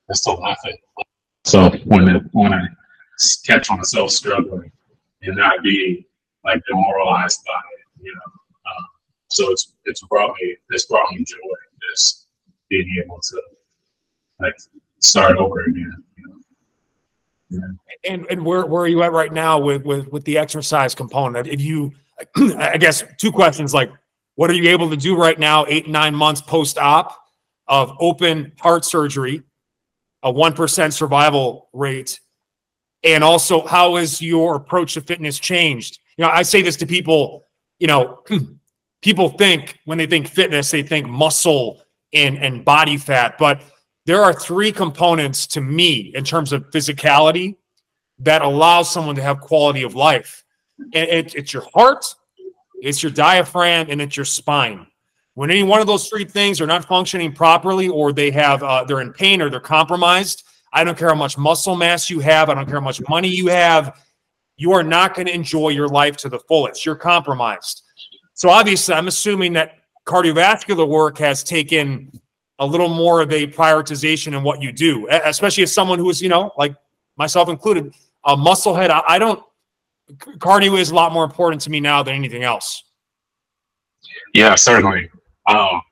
just to laugh at. So when it, when I catch myself struggling and not being like demoralized by it, you know. Um, so it's it's brought me it's brought me joy, just being able to like start over again. You know? Yeah.
And and where where are you at right now with with with the exercise component? If you, I guess, two questions, like, what are you able to do right now, eight nine months post op of open heart surgery, a one percent survival rate, and also how has your approach to fitness changed? You know, I say this to people. You know, people think when they think fitness, they think muscle and and body fat, but there are three components to me in terms of physicality that allows someone to have quality of life. And it, it's your heart, it's your diaphragm, and it's your spine. When any one of those three things are not functioning properly, or they have uh, they're in pain or they're compromised, I don't care how much muscle mass you have, I don't care how much money you have, you are not going to enjoy your life to the fullest. You're compromised. So obviously, I'm assuming that cardiovascular work has taken a little more of a prioritization in what you do, especially as someone who is, you know, like myself included, a musclehead. I, I don't, cardio is a lot more important to me now than anything else.
Yeah, certainly. Um,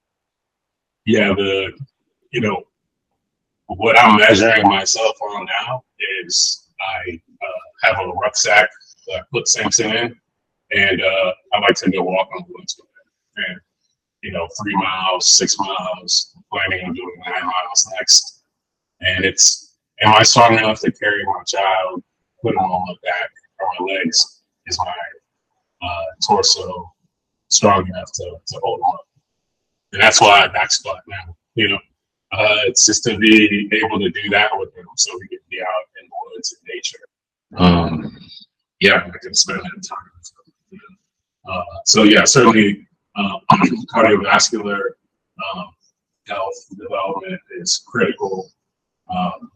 yeah, the, you know, what I'm measuring myself on now is I uh, have a rucksack that I put Samson in, and uh, I like to go walk on the woods with it. And you know, three miles, six miles, planning on doing nine miles next. And it's, am I strong enough to carry my child, put him on my back or my legs? Is my uh, torso strong enough to, to hold him up? And that's why I back squat now. You know, uh, it's just to be able to do that with him so we can be out in the woods and nature. Um, yeah, I can spend that time. You know? uh, so yeah, certainly. Um, cardiovascular um, health development is critical. Um,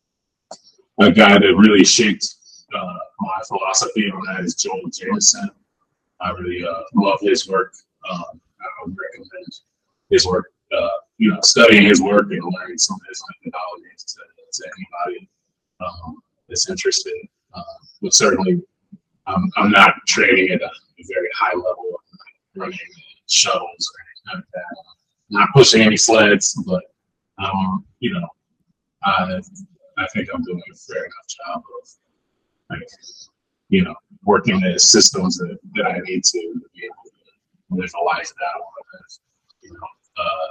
a guy that really shaped uh, my philosophy on that is Joel Jameson. I really uh, love his work. Um, I would recommend his work, uh, you know, studying his work and learning some of his methodologies to, to anybody um, that's interested. Uh, but certainly, um, I'm not training at a, a very high level, running shuttles or anything like that. Not pushing any sleds, but um, you know, I I think I'm doing a fair enough job of like, you know, working the systems that, that I need to, to be able to live a life that I want to live. You know, uh,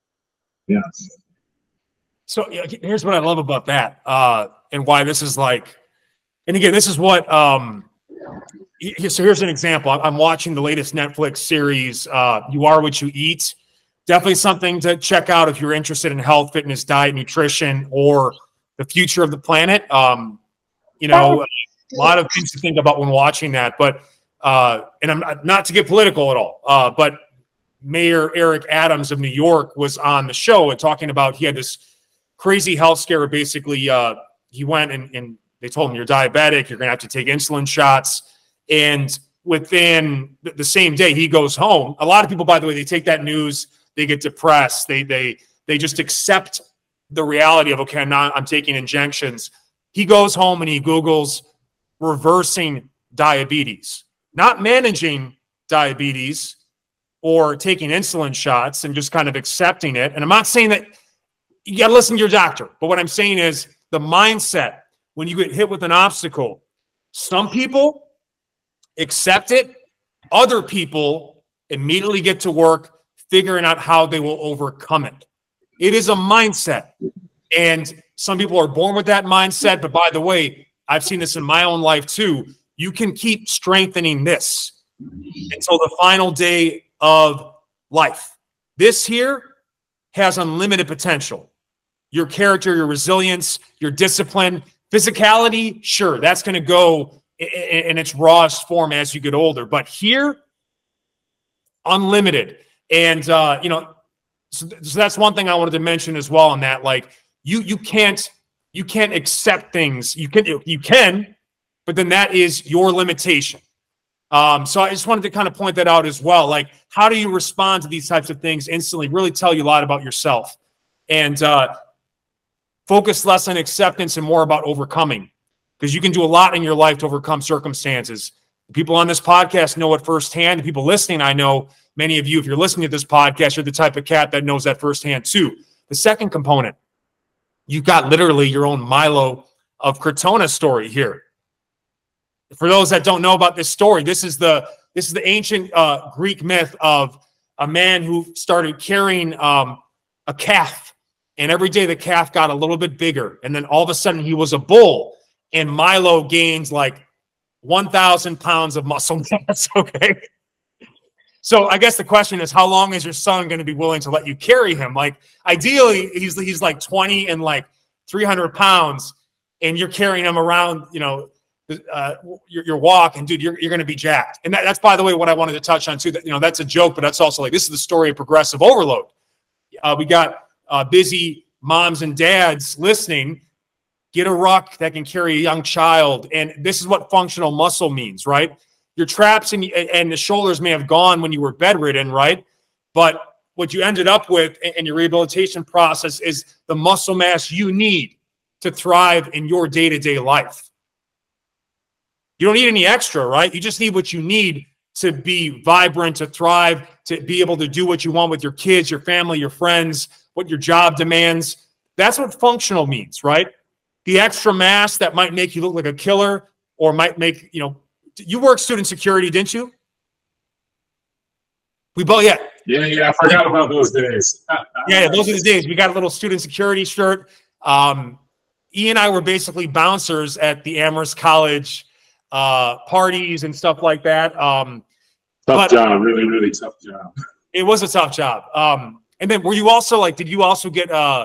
yeah.
So yeah, here's what I love about that, uh, and why this is like, and again, this is what. Um, So here's an example. I'm watching the latest Netflix series, uh, You Are What You Eat. Definitely something to check out if you're interested in health, fitness, diet, nutrition, or the future of the planet. Um, you know, a lot of things to think about when watching that. But, uh, and I'm not, not to get political at all, uh, but Mayor Eric Adams of New York was on the show and talking about, he had this crazy health scare where basically uh, he went and, and they told him, you're diabetic, you're going to have to take insulin shots. And within the same day, he goes home. A lot of people, by the way, they take that news, they get depressed. They they they just accept the reality of, okay, I'm not, I'm taking injections. He goes home and he Googles reversing diabetes, not managing diabetes or taking insulin shots and just kind of accepting it. And I'm not saying that you got to listen to your doctor, but what I'm saying is the mindset when you get hit with an obstacle. Some people accept it. Other people immediately get to work figuring out how they will overcome it. It is a mindset. And some people are born with that mindset. But by the way, I've seen this in my own life too. You can keep strengthening this until the final day of life. This here has unlimited potential. Your character, your resilience, your discipline, physicality, sure, that's going to go in its rawest form as you get older. But here, unlimited. And, uh, you know, so, so that's one thing I wanted to mention as well on that. Like, you you can't you can't accept things. You can, you can, but then that is your limitation. Um, so I just wanted to kind of point that out as well. Like, how do you respond to these types of things instantly? Really tell you a lot about yourself. And uh, focus less on acceptance and more about overcoming, because you can do a lot in your life to overcome circumstances. People on this podcast know it firsthand. People listening, I know many of you, if you're listening to this podcast, you're the type of cat that knows that firsthand too. The second component, you've got literally your own Milo of Crotona story here. For those that don't know about this story, this is the this is the ancient uh, Greek myth of a man who started carrying um, a calf, and every day the calf got a little bit bigger, and then all of a sudden he was a bull, and Milo gains like one thousand pounds of muscle mass. Okay. So I guess the question is, how long is your son going to be willing to let you carry him? Like, ideally, he's he's like twenty and like three hundred pounds, and you're carrying him around, you know, uh, your, your walk, and dude, you're, you're going to be jacked. And that, that's, by the way, what I wanted to touch on too. That, you know, that's a joke, but that's also like, this is the story of progressive overload. Uh, we got uh, busy moms and dads listening. Get a ruck that can carry a young child. And this is what functional muscle means, right? Your traps and, and the shoulders may have gone when you were bedridden, right? But what you ended up with in your rehabilitation process is the muscle mass you need to thrive in your day-to-day life. You don't need any extra, right? You just need what you need to be vibrant, to thrive, to be able to do what you want with your kids, your family, your friends, what your job demands. That's what functional means, right? The extra mass that might make you look like a killer, or might make, you know, you worked student security, didn't you? We both, yeah.
Yeah, yeah, I forgot about those days.
Yeah, those are the days. We got a little student security shirt. Um, E and I were basically bouncers at the Amherst College uh, parties and stuff like that. Um,
tough job, really, really tough job.
It was a tough job. Um, and then were you also like, did you also get, uh,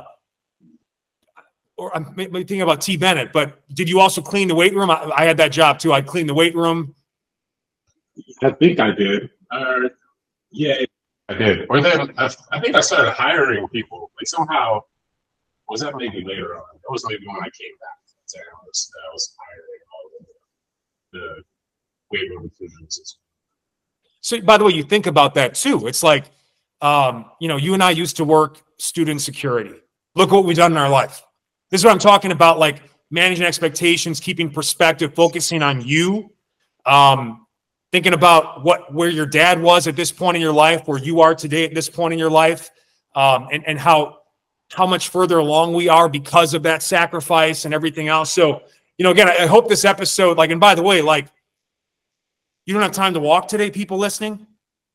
or I'm thinking about T. Bennett, but did you also clean the weight room? I, I had that job too. I'd clean the weight room.
I think I did. Uh, yeah, I did. Or then I, I think I started hiring people. Like somehow, was that maybe later on? That was maybe when I came back. I was, I was hiring all of the, the weight room physicians.
So, by the way, you think about that too. It's like, um, you know, you and I used to work student security. Look what we've done in our life. This is what I'm talking about, like managing expectations, keeping perspective, focusing on you, um, thinking about what where your dad was at this point in your life, where you are today at this point in your life, um, and, and how how much further along we are because of that sacrifice and everything else. So, you know, again, I, I hope this episode, like, and by the way, like, you don't have time to walk today, people listening.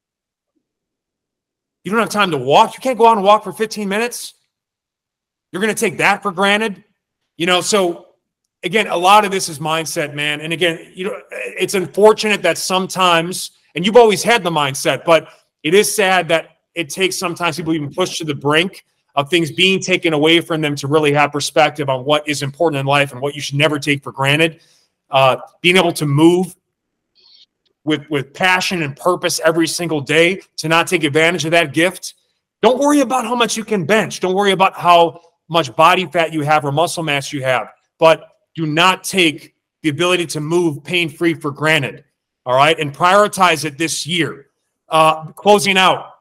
You don't have time to walk. You can't go out and walk for fifteen minutes. You're going to take that for granted, you know? So again, a lot of this is mindset, man. And again, you know, it's unfortunate that sometimes, and you've always had the mindset, but it is sad that it takes sometimes people even push to the brink of things being taken away from them to really have perspective on what is important in life and what you should never take for granted. Uh, being able to move with, with passion and purpose every single day, to not take advantage of that gift. Don't worry about how much you can bench. Don't worry about how much body fat you have or muscle mass you have, but do not take the ability to move pain-free for granted. All right. And prioritize it this year. Uh, closing out.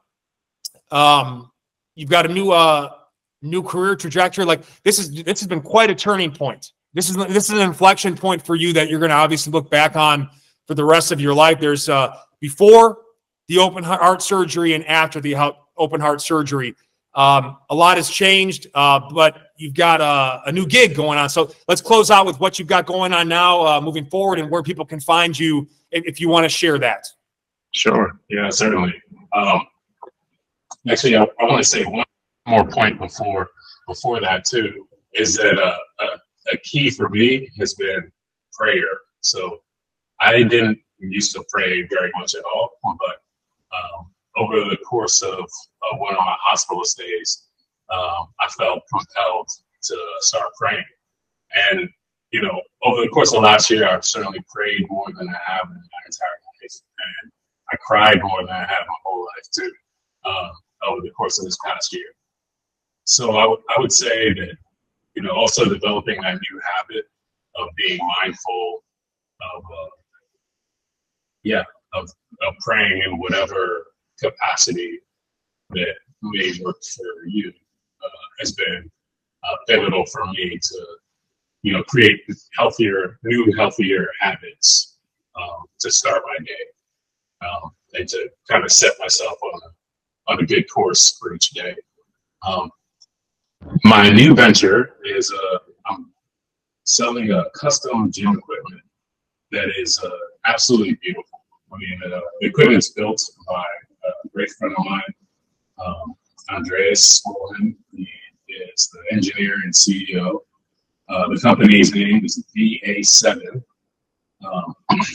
Um, you've got a new, uh, new career trajectory. Like this is, this has been quite a turning point. This is, this is an inflection point for you that you're going to obviously look back on for the rest of your life. There's, uh, before the open heart surgery and after the open heart surgery. Um, a lot has changed, uh, but you've got a, a new gig going on. So let's close out with what you've got going on now, uh, moving forward, and where people can find you if, if you want to share that.
Sure. Yeah, certainly. Um, actually, I, I want to say one more point before before that too, is that uh, a, a key for me has been prayer. So I didn't used to pray very much at all, but um, over the course of uh, one of my hospital stays, um, I felt compelled to start praying. And, you know, over the course of last year, I've certainly prayed more than I have in my entire life. And I cried more than I have my whole life, too, um, over the course of this past year. So I would I would say that, you know, also developing that new habit of being mindful of, uh, yeah, of, of praying in whatever capacity that may work for you uh, has been uh, pivotal for me to, you know, create healthier, new, healthier habits um, to start my day um, and to kind of set myself on a, on a good course for each day. Um, my new venture is uh, I'm selling a custom gym equipment that is uh, absolutely beautiful. I mean, uh, the equipment's built by a great friend of mine, um, Andreas Smolin. He is the engineer and C E O. Uh, the company's name is V A seven. Um,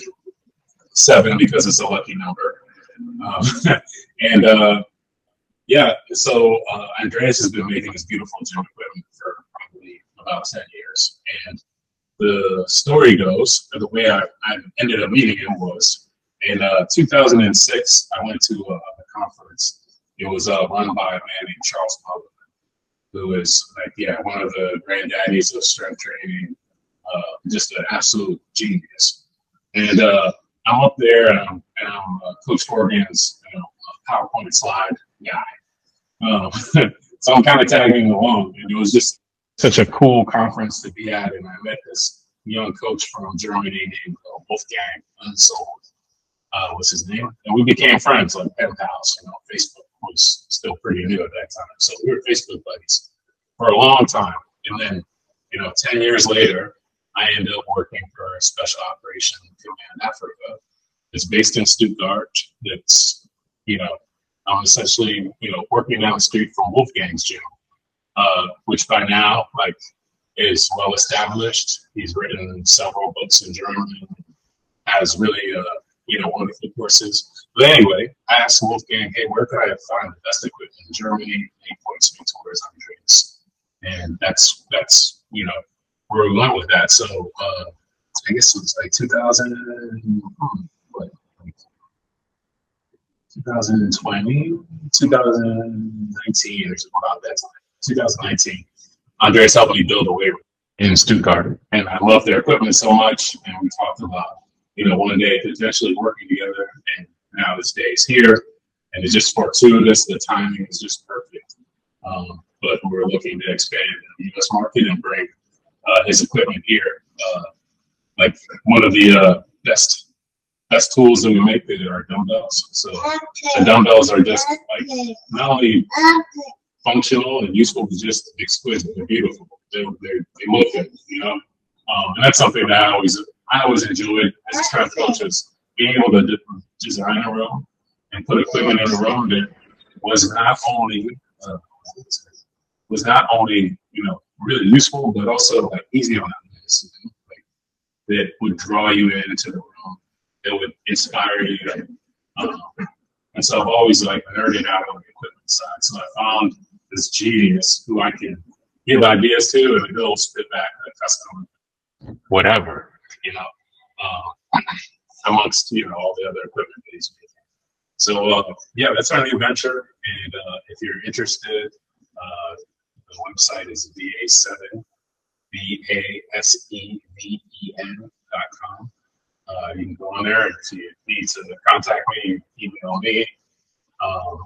seven because it's a lucky number. Um, and uh, yeah, so uh, Andreas has been making this beautiful gym equipment for probably about ten years. And the story goes, or the way I, I ended up meeting him was in uh, two thousand six, I went to uh, a conference. It was uh, run by a man named Charles Public, who is like, yeah, one of the granddaddies of strength training, uh, just an absolute genius. And uh, I'm up there and I'm, and I'm uh, Coach Corrigan's, you know, PowerPoint slide guy. Um, so I'm kind of tagging along, and it was just such a cool conference to be at. And I met this young coach from Germany named uh, Wolfgang Unsold, uh, was his name. And we became friends, like pen pals. You know, Facebook was still pretty new at that time. So we were Facebook buddies for a long time. And then, you know, ten years later, I ended up working for a special operation command Africa. It's based in Stuttgart. It's, you know, I'm essentially, you know, working down the street from Wolfgang's gym, uh, which by now, like, is well established. He's written several books in German, has really, uh, you know, wonderful courses. But anyway, I asked Wolfgang, hey, where could I find the best equipment in Germany? And he points me towards Andreas. And that's, that's, you know, where we went with that. So uh, I guess it was like two thousand, hmm, what, twenty twenty, two thousand nineteen, or something about that time. two thousand nineteen. Andreas helped me build a weight room in Stuttgart, and I love their equipment so much. And we talked about, you know, one day potentially working together, and now this day is here, and it's just fortuitous. The timing is just perfect. Um, but we're looking to expand the U S market and bring uh, his equipment here. Uh, like one of the uh, best best tools that we make that are dumbbells. So the dumbbells are just like not only functional and useful, but just exquisite and beautiful. They, they, they look good, you know. Um, and that's something that I always I always enjoyed as a strength coach, is being able to design a room and put equipment in a room that was not only uh, was not only you know really useful, but also like easy on the eyes, you know? Like that would draw you into the room, that would inspire you. Um, and so I've always like nerded out on the equipment side. So I found this genius who I can give ideas to, and he'll spit back a custom whatever, you know, uh, amongst you know all the other equipment that he's making. So uh, yeah, that's our new venture. And uh, if you're interested, uh, the website is V A seven, V A S E V E N dot com. Uh, you can go on there, and if you need to contact me, email me. Um,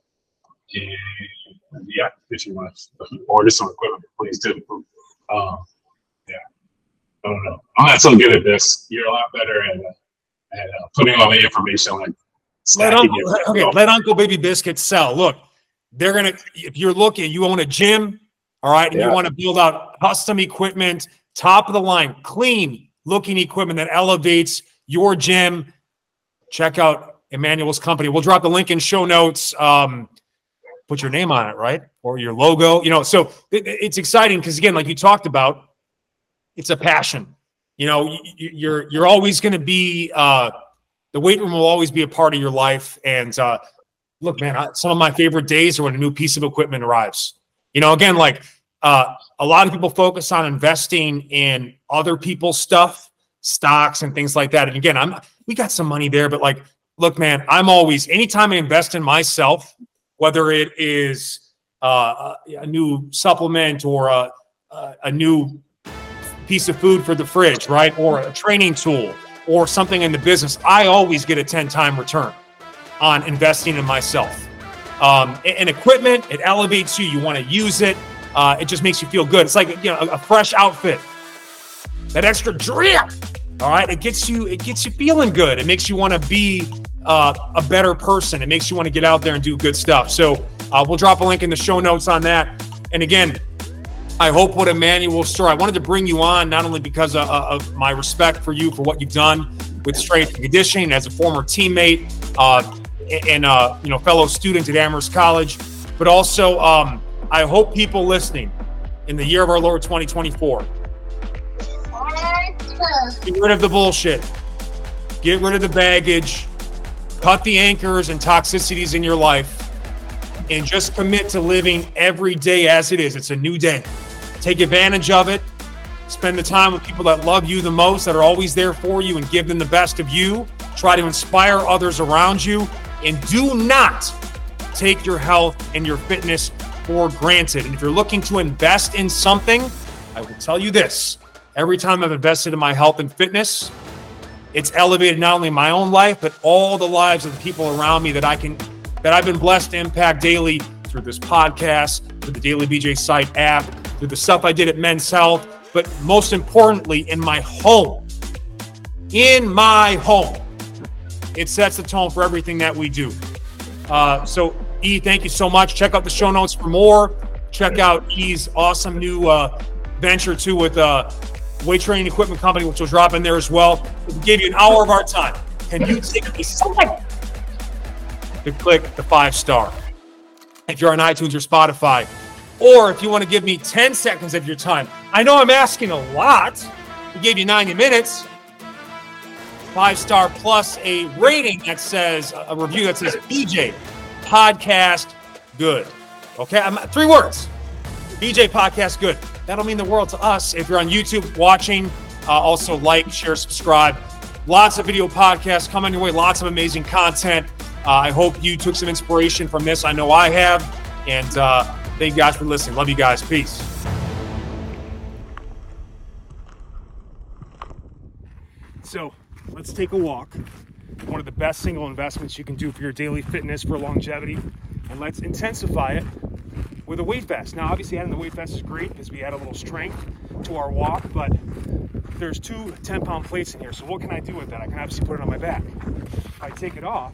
and yeah, if you want to order some equipment, please do. Um, yeah, I don't know. I'm not so good at this. You're a lot better at, uh, at uh, putting all the information like.
Let Uncle, okay, let Uncle Baby Biscuit sell. Look, they're gonna. If you're looking, you own a gym, all right, and yeah. you want to build out custom equipment, top of the line, clean looking equipment that elevates your gym. Check out Emmanuel's company. We'll drop the link in show notes. Um, put your name on it, right, or your logo. You know, so it, it's exciting because again, like you talked about, it's a passion. You know, you, you're you're always going to be. Uh, The weight room will always be a part of your life. And uh, look, man, I, some of my favorite days are when a new piece of equipment arrives. You know, again, like uh, a lot of people focus on investing in other people's stuff, stocks and things like that. And again, I'm we got some money there, but like, look, man, I'm always, anytime I invest in myself, whether it is uh, a new supplement or a, a new piece of food for the fridge, right, or a training tool, or something in the business, I always get a ten-time return on investing in myself. Um, and equipment, it elevates you. You want to use it. Uh, it just makes you feel good. It's like, you know, a, a fresh outfit. That extra drip, all right? It gets you, it gets you feeling good. It makes you want to be uh, a better person. It makes you want to get out there and do good stuff. So uh, we'll drop a link in the show notes on that. And again, I hope what Emmanuel story. I wanted to bring you on not only because of, of my respect for you for what you've done with strength and conditioning as a former teammate uh, and uh, you know fellow student at Amherst College, but also um, I hope people listening in the year of our Lord twenty twenty-four. Get rid of the bullshit. Get rid of the baggage. Cut the anchors and toxicities in your life. And just commit to living every day as it is. It's a new day. Take advantage of it. Spend the time with people that love you the most, that are always there for you, and give them the best of you. Try to inspire others around you. And do not take your health and your fitness for granted. And if you're looking to invest in something, I will tell you this. Every time I've invested in my health and fitness, it's elevated not only my own life, but all the lives of the people around me that I can, that I've been blessed to impact daily through this podcast, through the Daily B J Site app, through the stuff I did at Men's Health, but most importantly, in my home. In my home. It sets the tone for everything that we do. Uh, so, E, thank you so much. Check out the show notes for more. Check out E's awesome new uh, venture, too, with uh, Weight Training Equipment Company, which will drop in there as well. We gave you an hour of our time. Can you take a second to click the five star if you're on iTunes or Spotify? Or if you want to give me ten seconds of your time. I know I'm asking a lot. We gave you ninety minutes. Five star plus a rating that says, a review that says, B J Podcast Good. Okay, I'm, three words. B J Podcast Good. That'll mean the world to us. If you're on YouTube watching, uh, also like, share, subscribe. Lots of video podcasts coming your way. Lots of amazing content. Uh, I hope you took some inspiration from this. I know I have. And uh, thank you guys for listening. Love you guys. Peace. So let's take a walk. One of the best single investments you can do for your daily fitness, for longevity. And let's intensify it with a weight vest. Now, obviously, adding the weight vest is great because we add a little strength to our walk, but there's two ten-pound plates in here. So what can I do with that? I can obviously put it on my back. If I take it off,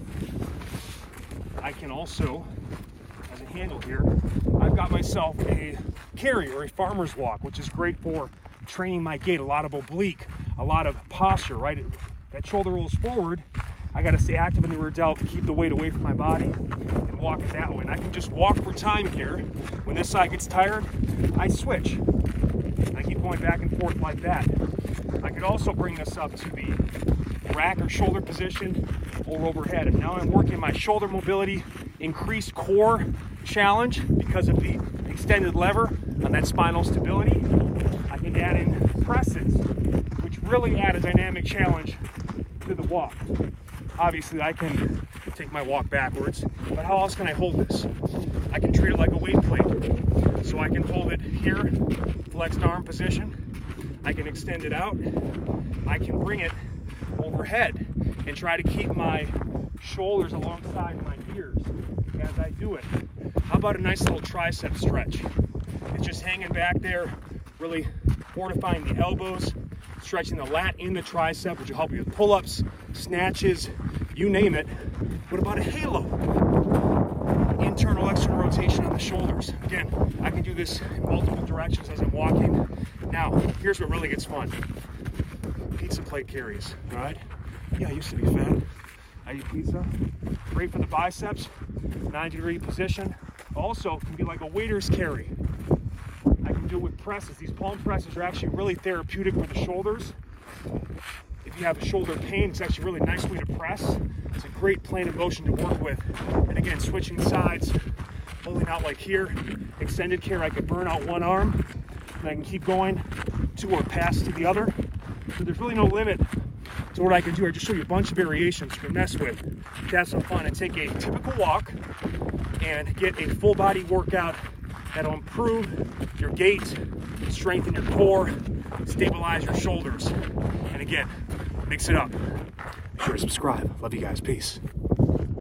I can also, as a handle here, I've got myself a carry or a farmer's walk, which is great for training my gait. A lot of oblique, a lot of posture, right? That shoulder rolls forward. I got to stay active in the rear delt to keep the weight away from my body and walk it that way. And I can just walk for time here. When this side gets tired, I switch. I keep going back and forth like that. I could also bring this up to the rack or shoulder position or overhead. And now I'm working my shoulder mobility, increased core challenge because of the extended lever on that spinal stability. I can add in presses, which really add a dynamic challenge to the walk. Obviously, I can take my walk backwards, but how else can I hold this? I can treat it like a weight plate. So I can hold it here, flexed arm position. I can extend it out. I can bring it overhead and try to keep my shoulders alongside my ears as I do it. How about a nice little tricep stretch? It's just hanging back there, really fortifying the elbows, stretching the lat in the tricep, which will help you with pull-ups, snatches, you name it. What about a halo? Internal, external rotation on the shoulders. Again, I can do this in multiple directions as I'm walking. Now, here's what really gets fun. Pizza plate carries, all right? Yeah, I used to be fat. I eat pizza. Great for the biceps, ninety degree position. Also, can be like a waiter's carry. I can do it with presses. These palm presses are actually really therapeutic for the shoulders. If you have a shoulder pain, it's actually a really nice way to press. It's a great plane of motion to work with. And again, switching sides, holding out like here. Extended care, I could burn out one arm, and I can keep going to or pass to the other. So there's really no limit to what I can do. I just show you a bunch of variations you can mess with to have some fun and take a typical walk and get a full body workout that'll improve your gait, strengthen your core, stabilize your shoulders. And again, mix it up. Be sure to subscribe. Love you guys. Peace.